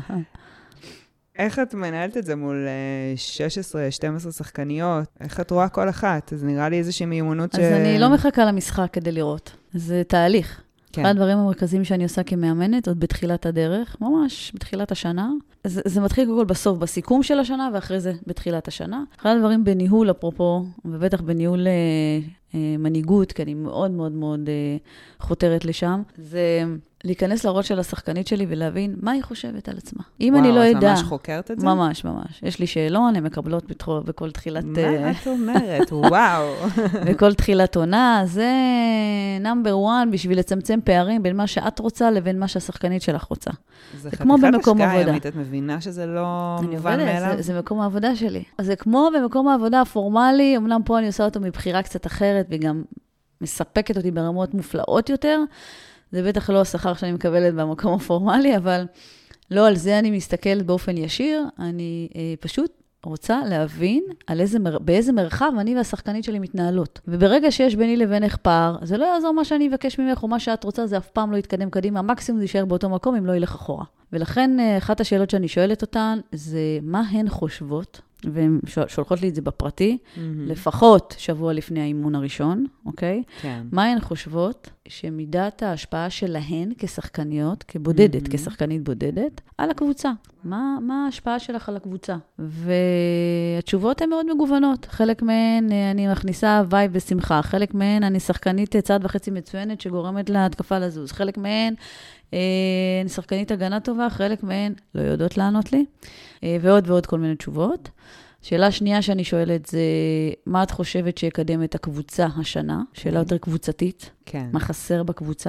איך את מנהלת את זה מול 16-12 שחקניות? איך את רואה כל אחת? אז נראה לי איזושהי מיומנות אז אני לא מחכה למשחק כדי לראות. זה תהליך. אחד הדברים המרכזיים שאני עושה כמאמנת, עוד בתחילת הדרך, ממש בתחילת השנה. זה מתחיל כל בסוף, בסיכום של השנה, ואחרי זה בתחילת השנה. אחד הדברים בניהול, אפרופו, ובטח בניהול מנהיגות, כי אני מאוד מאוד מאוד חותרת לשם, זה להיכנס לראש של השחקנית שלי ולהבין מה היא חושבת על עצמה. אם אני לא אדע... וואו, את ממש חוקרת את זה? ממש, ממש. יש לי שאלון, הן מקבלות בכל תחילת... מה את אומרת? וואו. בכל תחילת עונה, זה נאמבר 1 בשביל לצמצם פערים בין מה שאת רוצה לבין מה שהשחקנית שלך רוצה. זה כמו במקום עבודה. את מבינה שזה לא מובן מאליו? זה מקום העבודה שלי. זה כמו במקום העבודה הפורמלי, אמנם פה אני עושה אותו מבחירה קצת אחרת, וגם מספקת אותי ברמות מופלאות יותר. זה בטח לא השכר שאני מקבלת במקום הפורמלי, אבל לא על זה אני מסתכלת באופן ישיר, אני פשוט רוצה להבין באיזה מרחב אני והשחקנית שלי מתנהלות. וברגע שיש ביני לבינך פער, זה לא יעזור מה שאני אבקש ממך או מה שאת רוצה, זה אף פעם לא יתקדם קדימה, המקסימום זה יישאר באותו מקום אם לא ילך אחורה. ולכן אחת השאלות שאני שואלת אותן, זה מה הן חושבות, והן שולחות לי את זה בפרטי, לפחות שבוע לפני האימון הראשון, אוקיי? כן. מה הן חושבות שמידת ההשפעה שלהן כשחקניות, כשחקנית בודדת, על הקבוצה. מה ההשפעה שלך על הקבוצה? והתשובות הן מאוד מגוונות. חלק מהן אני מכניסה וייב ושמחה, חלק מהן אני שחקנית צעד וחצי מצוינת שגורמת להתקפה לזוז, חלק מהן אני שחקנית הגנה טובה, חלק מהן לא יודעות לענות לי, ועוד ועוד כל מיני תשובות. שאלה שנייה שאני שואלת זה, מה את חושבת שיקדם את הקבוצה השנה? שאלה יותר קבוצתית, כן. מה חסר בקבוצה?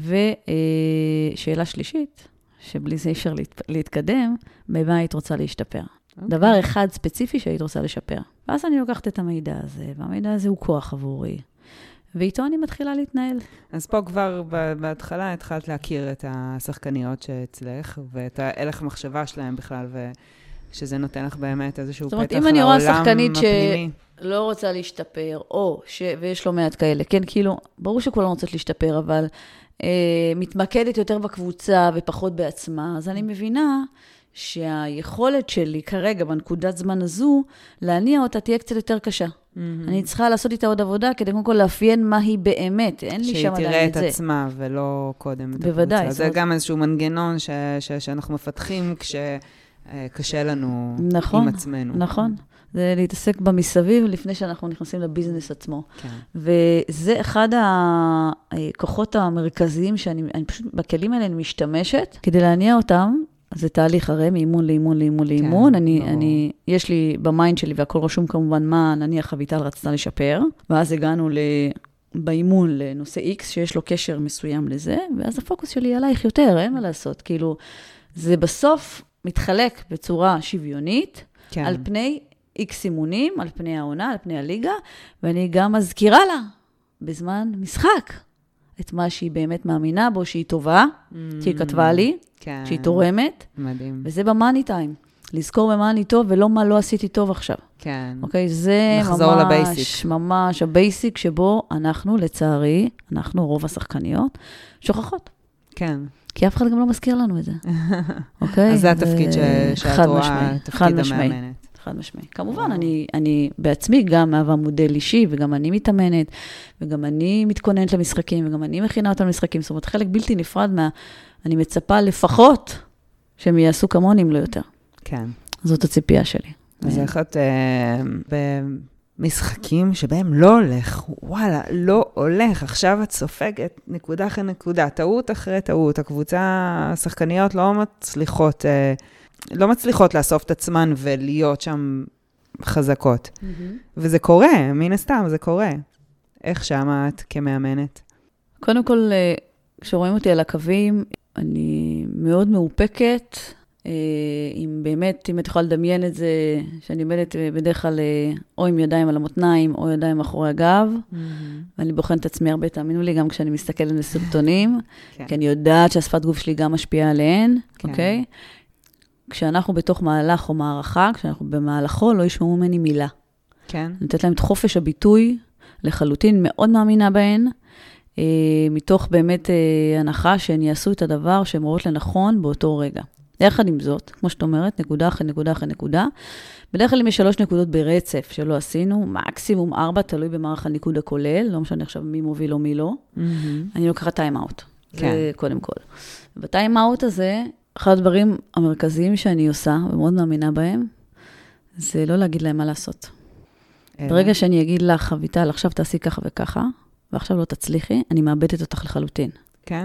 ושאלה שלישית, שבלי זה אפשר להתקדם, במה היית רוצה להשתפר? דבר אחד ספציפי שהיית רוצה לשפר. ואז אני לוקחת את המידע הזה, והמידע הזה הוא כוח עבורי. ואיתו אני מתחילה להתנהל. אז פה כבר בהתחלה התחלת להכיר את השחקניות שאצלך, ואת ההלך מחשבה שלהם בכלל, ושזה נותן לך באמת איזשהו פתח לעולם הפנימי. אם אני רואה שחקנית שלא רוצה להשתפר, ויש לו מעט כאלה, כן, כאילו, ברור שכולם רוצות להשתפר, אבל מתמקדת יותר בקבוצה ופחות בעצמה, אז אני מבינה שהיכולת שלי כרגע, בנקודת זמן הזו, להניע אותה תהיה קצת יותר קשה. אני צריכה לעשות איתה עוד עבודה, כדי קודם כל לאפיין מה היא באמת. אין לי שם עדיין את זה. שהיא תראה את עצמה, ולא קודם את הקבוצה. בוודאי. זה גם איזשהו מנגנון שאנחנו מפתחים כשקשה לנו עם עצמנו. נכון. זה להתעסק במסביב לפני שאנחנו נכנסים לביזנס עצמו. כן. וזה אחד הכוחות המרכזיים שאני פשוט בכלים האלה אני משתמשת, כדי להניע אותם, זה תהליך הרי מאימון לאימון לאימון לאימון. יש לי במיינד שלי, והכל רשום כמובן מה נניח אביטל רצתה לשפר, ואז הגענו באימון לנושא X, שיש לו קשר מסוים לזה, ואז הפוקוס שלי עלייך יותר, אין מה לעשות. כאילו, זה בסוף מתחלק בצורה שוויונית, על פני X אימונים, על פני העונה, על פני הליגה, ואני גם מזכירה לה, בזמן משחק, את מה שהיא באמת מאמינה בו, שהיא טובה, שהיא כתבה לי, שהיא תורמת. מדהים. וזה במאני טיים. לזכור במה אני טוב, ולא מה לא עשיתי טוב עכשיו. כן. אוקיי? זה ממש הבייסיק שבו אנחנו, לצערי, רוב השחקניות, שוכחות. כן. כי אף אחד גם לא מזכיר לנו את זה. אוקיי? אז זה התפקיד שאת רואה, תפקיד המאמנת. חד משמעי. כמובן, אני בעצמי גם מהווה מודל אישי, וגם אני מתאמנת, וגם אני מתכוננת למשחקים, וגם אני מכינה אותם למשחקים. זאת אומרת, חלק בלתי נפרד אני מצפה לפחות שהם יעשו כמוני, אם לא יותר. כן. זאת הציפייה שלי. אז איך את במשחקים שבהם לא הולך, וואלה, לא הולך, עכשיו את סופגת נקודה אחרי נקודה, טעות אחרי טעות, הקבוצה, השחקניות לא מצליחות לאסוף את עצמן ולהיות שם חזקות. וזה קורה, מן הסתם, זה קורה. איך שם את כמאמנת? קודם כל, כשרואים אותי על הקווים, אני מאוד מאופקת, אם את יכולה לדמיין את זה, שאני עומדת בדרך כלל או עם ידיים על המותניים, או ידיים מאחורי הגב, ואני בוחנת את עצמי הרבה, תאמינו לי, גם כשאני מסתכלת בסרטונים, כי אני יודעת שהשפת גוף שלי גם משפיעה עליהן, אוקיי? כשאנחנו בתוך מהלך או מערכה, כשאנחנו במהלכו, לא ישמעו ממני מילה. כן. אני נותנת להם את חופש הביטוי, לחלוטין מאוד מאמינה בהן, מתוך באמת הנחה שהן יעשו את הדבר שהן רואות לנכון באותו רגע. יחד עם זאת, כמו שאת אומרת, נקודה אחרי נקודה אחרי נקודה, בדרך כלל אם יש 3 נקודות ברצף שלא עשינו, מקסימום 4, תלוי במערך הניקוד הכולל, לא משנה עכשיו מי מוביל או מי לא, אני לוקחת טיים-אוט. זה קודם כל. בטיים-אוט הזה, אחד הדברים המרכזיים שאני עושה, ומאוד מאמינה בהם, זה לא להגיד להם מה לעשות. ברגע שאני אגיד לך, אביטל, עכשיו תעשי ככה וככה, ועכשיו לא תצליחי, אני מאבדת אותך לחלוטין. כן?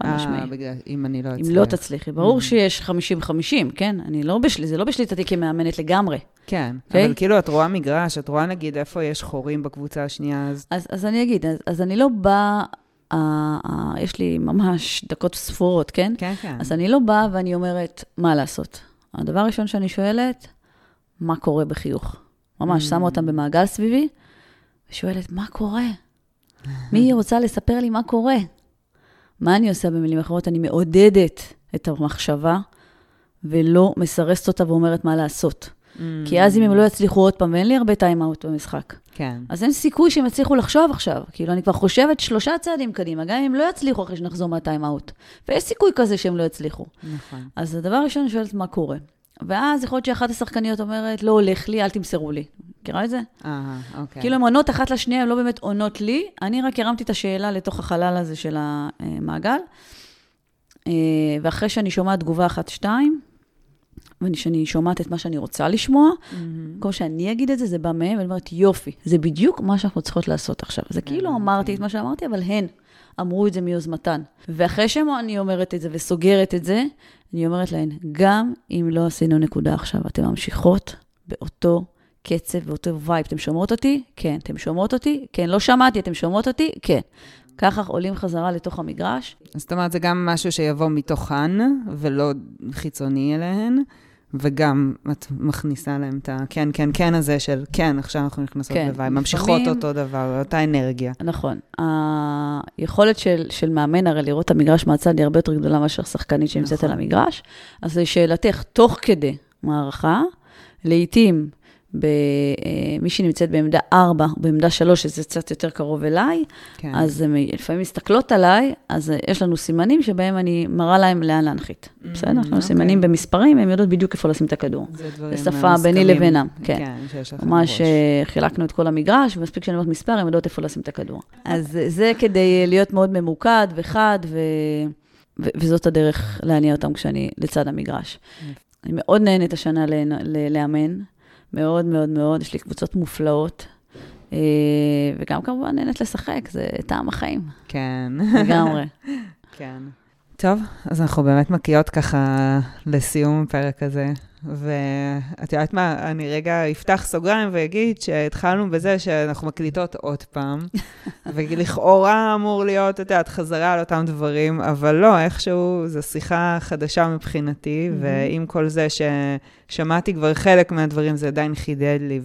אם אני לא אצליח. אם לא תצליחי. ברור שיש 50-50, כן? זה לא בשליטתי כמאמנת לגמרי. כן, אבל כאילו את רואה מגרש, את רואה נגיד איפה יש חורים בקבוצה השנייה. אז אני אגיד, אז אני לא באה, יש לי ממש דקות ספורות, כן? כן, כן. אז אני לא באה ואני אומרת, מה לעשות? הדבר הראשון שאני שואלת, מה קורה בחיוך? ממש שמה אותם במעגל סביבי, ושואלת, מה קורה? מי רוצה לספר לי מה קורה? מה אני עושה במילים אחרות? אני מעודדת את המחשבה, ולא מסרסת אותה ואומרת מה לעשות. כי אז אם הם לא יצליחו עוד פעם, ואין לי הרבה טיים-אוט במשחק. כן. אז אין סיכוי שהם יצליחו לחשוב עכשיו. כאילו, אני כבר חושבת 3 צעדים קדימה, גם אם הם לא יצליחו אחרי שנחזור מהטיים-אוט. ויש סיכוי כזה שהם לא יצליחו. נכון. אז הדבר הראשון, אני שואלת מה קורה. ואז יכול להיות שאחת השחקניות אומרת, לא הולך לי, אל תמסרו לי. מכירה את זה? אוקיי. כאילו, הן עונות אחת לשנייה, הן לא באמת עונות לי. אני רק הרמתי את השאלה לתוך החלל הזה של המעגל. ואחרי שאני שומעת תגובה 1-2, ושאני שומעת את מה שאני רוצה לשמוע, כמו שאני אגיד את זה, זה בא מהם, ואני אומרת, יופי, זה בדיוק מה שאנחנו צריכות לעשות עכשיו. זה כאילו אמרתי את מה שאמרתי, אבל הן אמרו את זה מיוזמתן. ואחרי שאני אומרת את זה וסוגרת את זה, אני אומרת להן, גם אם לא עשינו נקודה עכשיו, אתן ממשיכות באותו קצב, באותו וייב. אתם שומעות אותי? כן. אתם שומעות אותי? כן. לא שמעתי, אתם שומעות אותי? כן. ככה עולים חזרה לתוך המגרש. זאת אומרת, זה גם משהו שיבוא מתוכן, ולא חיצוני אליהן, וגם את מכניסה להם את הכן, כן, כן הזה של כן, עכשיו אנחנו נכנסות בוואי, ממשיכות אותו דבר, אותה אנרגיה. נכון. היכולת של מאמן הרי לראות את המגרש מהצד היא הרבה יותר גדולה מאשר שחקנית שנמצאת על המגרש, אז לשאלתך, תוך כדי מערכה, לעתים, מי שנמצאת בעמדה 4, בעמדה 3, שזה קצת יותר קרוב אליי, אז לפעמים מסתכלות עליי, אז יש לנו סימנים שבהם אני מראה להם לאן להנחית. בסדר? יש לנו סימנים במספרים, הם יודעות בדיוק איפה לשים את הכדור. זה שפה ביני לבינם. כן. ממש חילקנו את כל המגרש, ומספיק שאני אומרת מספר, הם יודעות איפה לשים את הכדור. אז זה כדי להיות מאוד ממוקד וחד, וזאת הדרך להניע אותם כשאני לצד המגרש. אני מאוד נהנית השנה לאמן, מאוד מאוד מאוד, יש לי קבוצות מופלאות, וגם כמובן נהנית לשחק, זה טעם החיים. כן. לגמרי. כן. טוב, אז אנחנו באמת מגיעות ככה לסיום הפרק הזה, ואת יודעת מה, אני רגע אפתח סוגריים ואגיד שהתחלנו בזה שאנחנו מקליטות עוד פעם, ולכאורה אמור להיות, את יודעת, חזרה על אותם דברים, אבל לא, איכשהו זו שיחה חדשה מבחינתי, ועם כל זה ששמעתי כבר חלק מהדברים, זה עדיין חידד לי,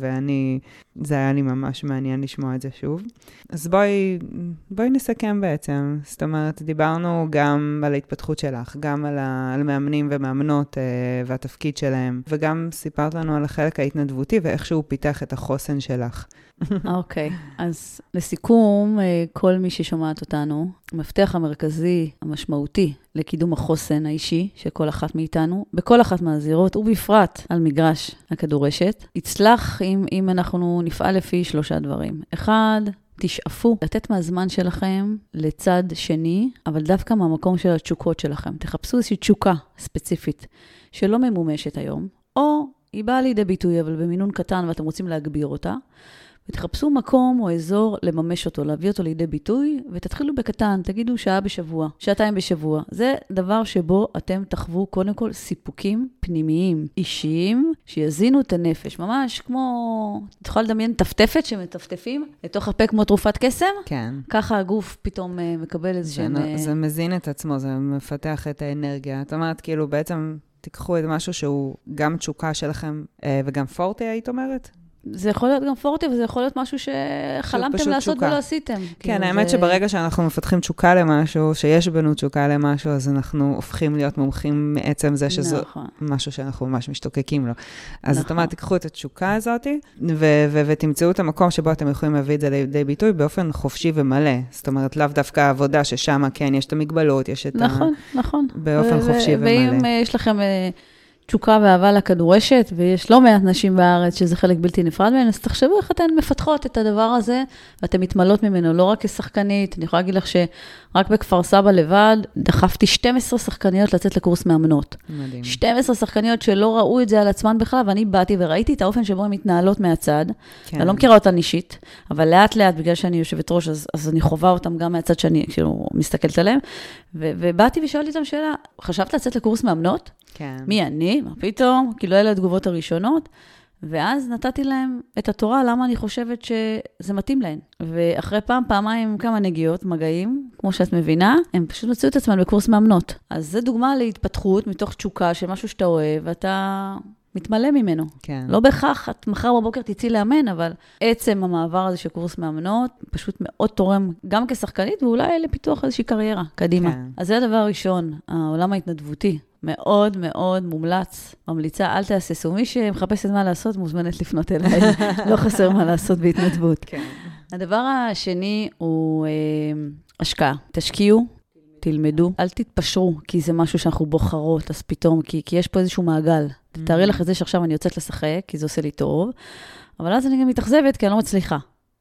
זה היה לי ממש מעניין לשמוע את זה שוב. אז בואי נסכם בעצם. זאת אומרת, דיברנו גם על ההתפתחות שלך, גם על מאמנים ומאמנות והתפקיד שלהם, וגם סיפרת לנו על החלק ההתנדבותי ואיך שהוא פיתח את החוסן שלך. אוקיי, אז לסיכום, כל מי ששומעת אותנו, המפתח המרכזי, המשמעותי, לקידום החוסן האישי של כל אחת מאיתנו, בכל אחת מהזירות, ובפרט על מגרש הכדורשת, יצלח אם אנחנו נפעל לפי 3 דברים. 1, תשאפו לתת מהזמן שלכם לצד שני, אבל דווקא מהמקום של התשוקות שלכם. תחפשו איזושהי תשוקה ספציפית שלא ממומשת היום, או היא באה לידי ביטוי, אבל במינון קטן ואתם רוצים להגביר אותה, ותחפשו מקום או אזור לממש אותו, להביא אותו לידי ביטוי, ותתחילו בקטן, תגידו שעה בשבוע, 2 בשבוע. זה דבר שבו אתם תחוו קודם כל סיפוקים פנימיים, אישיים, שיזינו את הנפש. ממש כמו, את יכולה לדמיין טפטפת שמטפטפים לתוך הפה כמו תרופת קסם? כן. ככה הגוף פתאום מקבל איזשהם... זה מזין את עצמו, זה מפתח את האנרגיה. את אומרת, כאילו, בעצם תיקחו את משהו שהוא גם תשוקה שלכם, וגם פורטי, היית אומרת? זה יכול להיות גם פורטי, וזה יכול להיות משהו שחלמתם לעשות ולא עשיתם. כן, האמת שברגע שאנחנו מפתחים תשוקה למשהו, שיש בנו תשוקה למשהו, אז אנחנו הופכים להיות מומחים מעצם זה שזה משהו שאנחנו ממש משתוקקים לו. אז זאת אומרת, תיקחו את התשוקה הזאת, ותמצאו את המקום שבו אתם יכולים להביא את זה לידי ביטוי באופן חופשי ומלא. זאת אומרת, לאו דווקא העבודה ששם, כן, יש את המגבלות, יש את נכון. באופן חופשי ומלא. ואם יש לכם... תשוקה ואהבה לכדורשת, ויש לא מעט נשים בארץ שזה חלק בלתי נפרד מהן, אז תחשבו איך אתן מפתחות את הדבר הזה, ואתן מתמלות ממנו, לא רק כשחקנית. אני יכולה להגיד לך שרק בכפר סבא לבד, דחפתי 12 שחקניות לצאת לקורס מאמנות. מדהים. 12 שחקניות שלא ראו את זה על עצמן בכלל, ואני באתי וראיתי את האופן שבו הן מתנהלות מהצד. כן. אני לא מכירה אותן אישית, אבל לאט לאט, בגלל שאני יושבת ראש, אז אני חובה אותם גם מהצד שאני מסתכלת עליהם, ובאתי ושאלתי אותם שאלה, חשבת לצאת לקורס מאמנות? כן. מי אני? מה פתאום? כאילו אלה התגובות הראשונות, ואז נתתי להם את התורה, למה אני חושבת שזה מתאים להן. ואחרי פעמיים כמה נגיעות, מגעים, כמו שאת מבינה, הם פשוט מצאו את עצמם בקורס מאמנות. אז זה דוגמה להתפתחות מתוך תשוקה של משהו שאתה אוהב, ואתה מתמלא ממנו. כן. לא בכך, את מחר בבוקר תצאי לאמן, אבל עצם המעבר הזה של קורס מאמנות, פשוט מאוד תורם גם כשחקנית, ואולי לפיתוח איזושהי קריירה, קדימה. כן. אז זה הדבר הראשון, העולם ההתנדבותי. מאוד מאוד מומלץ, ממליצה, אל תעשו. מי שמחפשת מה לעשות, מוזמנת לפנות אליי. לא חסר מה לעשות בהתנדבות. כן. הדבר השני הוא השקעה. תשקיעו, תלמדו, אל תתפשרו, כי זה משהו שאנחנו בוחרות, אז פתאום, כי יש פה איזשהו מעגל. תתארי לך את זה שעכשיו אני יוצאת לשחק, כי זה עושה לי טוב, אבל אז אני גם מתאכזבת, כי אני לא מצליחה.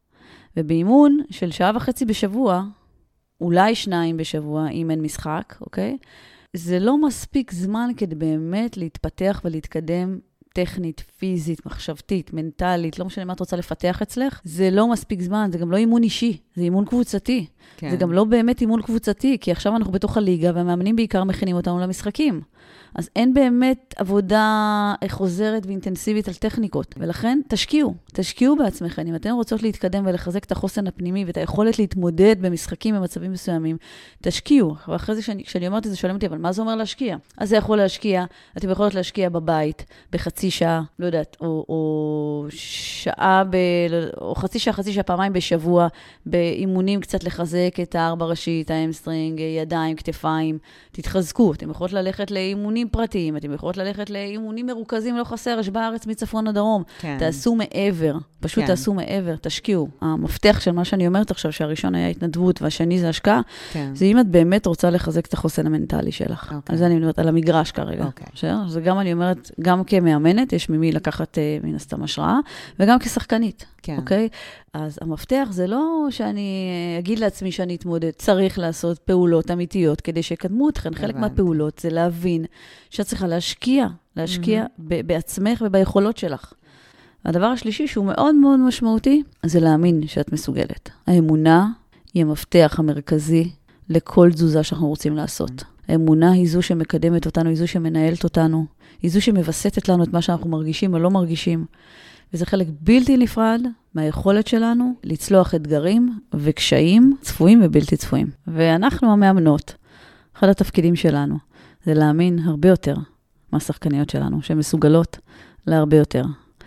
ובאימון של 1.5 שעה בשבוע, אולי 2 בשבוע, אם אין משחק, אוקיי? זה לא מספיק זמן כדי באמת להתפתח ולהתקדם טכנית, פיזית, מחשבתית, מנטלית, לא משנה מה את רוצה לפתח אצלך, זה לא מספיק זמן, זה גם לא אימון אישי, זה אימון קבוצתי. כן. זה גם לא באמת אימון קבוצתי, כי עכשיו אנחנו בתוך הליגה, והמאמנים בעיקר מכינים אותנו למשחקים. אז אין באמת עבודה חוזרת ואינטנסיבית על טכניקות, ולכן תשקיעו בעצמכם. אם אתן רוצות להתקדם ולחזק את החוסן הפנימי, ואת היכולת להתמודד במשחקים במצבים מסוימים, תשקיעו. ואחרי זה כשאני אומרת את זה, שואלים אותי, אבל מה זה אומר להשקיע? אז זה יכול להשקיע, אתם יכולות להשקיע בבית, בחצי שעה, לא יודעת, או שעה, או חצי שעה, פעמיים בשבוע, באימונים קצת לחזק את הארבע ראשית, האמסטרינג, ידיים, כתפיים, תתחזקו. אתם יכולות ללכת לאימונים פרטיים, אתם יכולות ללכת לאימונים מרוכזים, לא חסר, יש בארץ מצפון לדרום. כן. תעשו מעבר, פשוט כן. תעשו מעבר, תשקיעו. המפתח של מה שאני אומרת עכשיו, שהראשון היה התנדבות והשני זה השקעה, כן. זה אם את באמת רוצה לחזק את החוסן המנטלי שלך. אוקיי. אז אני מדברת על המגרש כרגע. אוקיי. זה גם אני אומרת, גם כמאמנת, יש ממי לקחת מן הסתם השראה, וגם כשחקנית. כן. אוקיי? אז המפתח זה לא שאני אגיד לעצמי שאני אתמודד, צריך לעשות פעולות אמיתיות כדי שיקדמו אתכן. חלק מהפעולות זה להבין שאת צריכה להשקיע בעצמך וביכולות שלך. הדבר השלישי שהוא מאוד מאוד משמעותי, זה להאמין שאת מסוגלת. האמונה היא המפתח המרכזי לכל תזוזה שאנחנו רוצים לעשות. האמונה היא זו שמקדמת אותנו, היא זו שמנהלת אותנו, היא זו שמבססת לנו את מה שאנחנו מרגישים או לא מרגישים. וזה חלק בלתי נפרד מהיכולת שלנו לצלוח אתגרים וקשיים צפויים ובלתי צפויים. ואנחנו המאמנות, אחד התפקידים שלנו, זה להאמין הרבה יותר מהשחקניות שלנו, שהן מסוגלות להרבה יותר.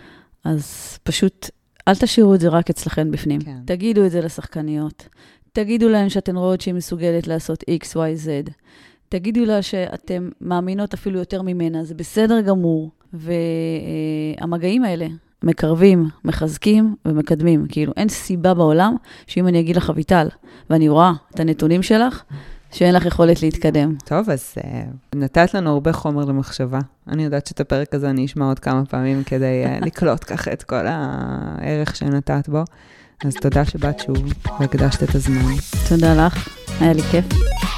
אז פשוט אל תשאירו את זה רק אצלכן בפנים. כן. תגידו את זה לשחקניות. תגידו להן שאתן רואות שהיא מסוגלת לעשות X, Y, Z. תגידו לה שאתן מאמינות אפילו יותר ממנה. זה בסדר גמור. והמגעים האלה מקרבים, מחזקים ומקדמים. כאילו אין סיבה בעולם שאם אני אגיד לך אביטל, ואני רואה את הנתונים שלך, שאין לך יכולת להתקדם. טוב, אז נתת לנו הרבה חומר למחשבה. אני יודעת שאת הפרק הזה אני אשמע עוד כמה פעמים כדי לקלוט ככה את כל הערך שנתת בו. אז תודה שבאת שוב והקדשת את הזמן. תודה לך, היה לי כיף.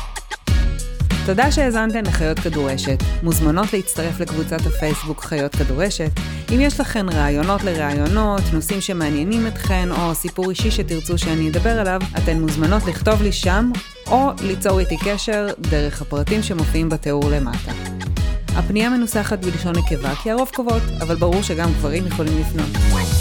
תודה שהאזנתן לחיות כדורשת. מוזמנות להצטרף לקבוצת הפייסבוק חיות כדורשת. אם יש לכן רעיונות לרעיונות, נושאים שמעניינים אתכן, או סיפור אישי שתרצו שאני אדבר עליו, אתן מוזמנות לכתוב לי שם, או ליצור איתי קשר דרך הפרטים שמופיעים בתיאור למטה. הפנייה מנוסחת בלשון נקבה, כי הרוב קובעות, אבל ברור שגם גברים יכולים לפנות.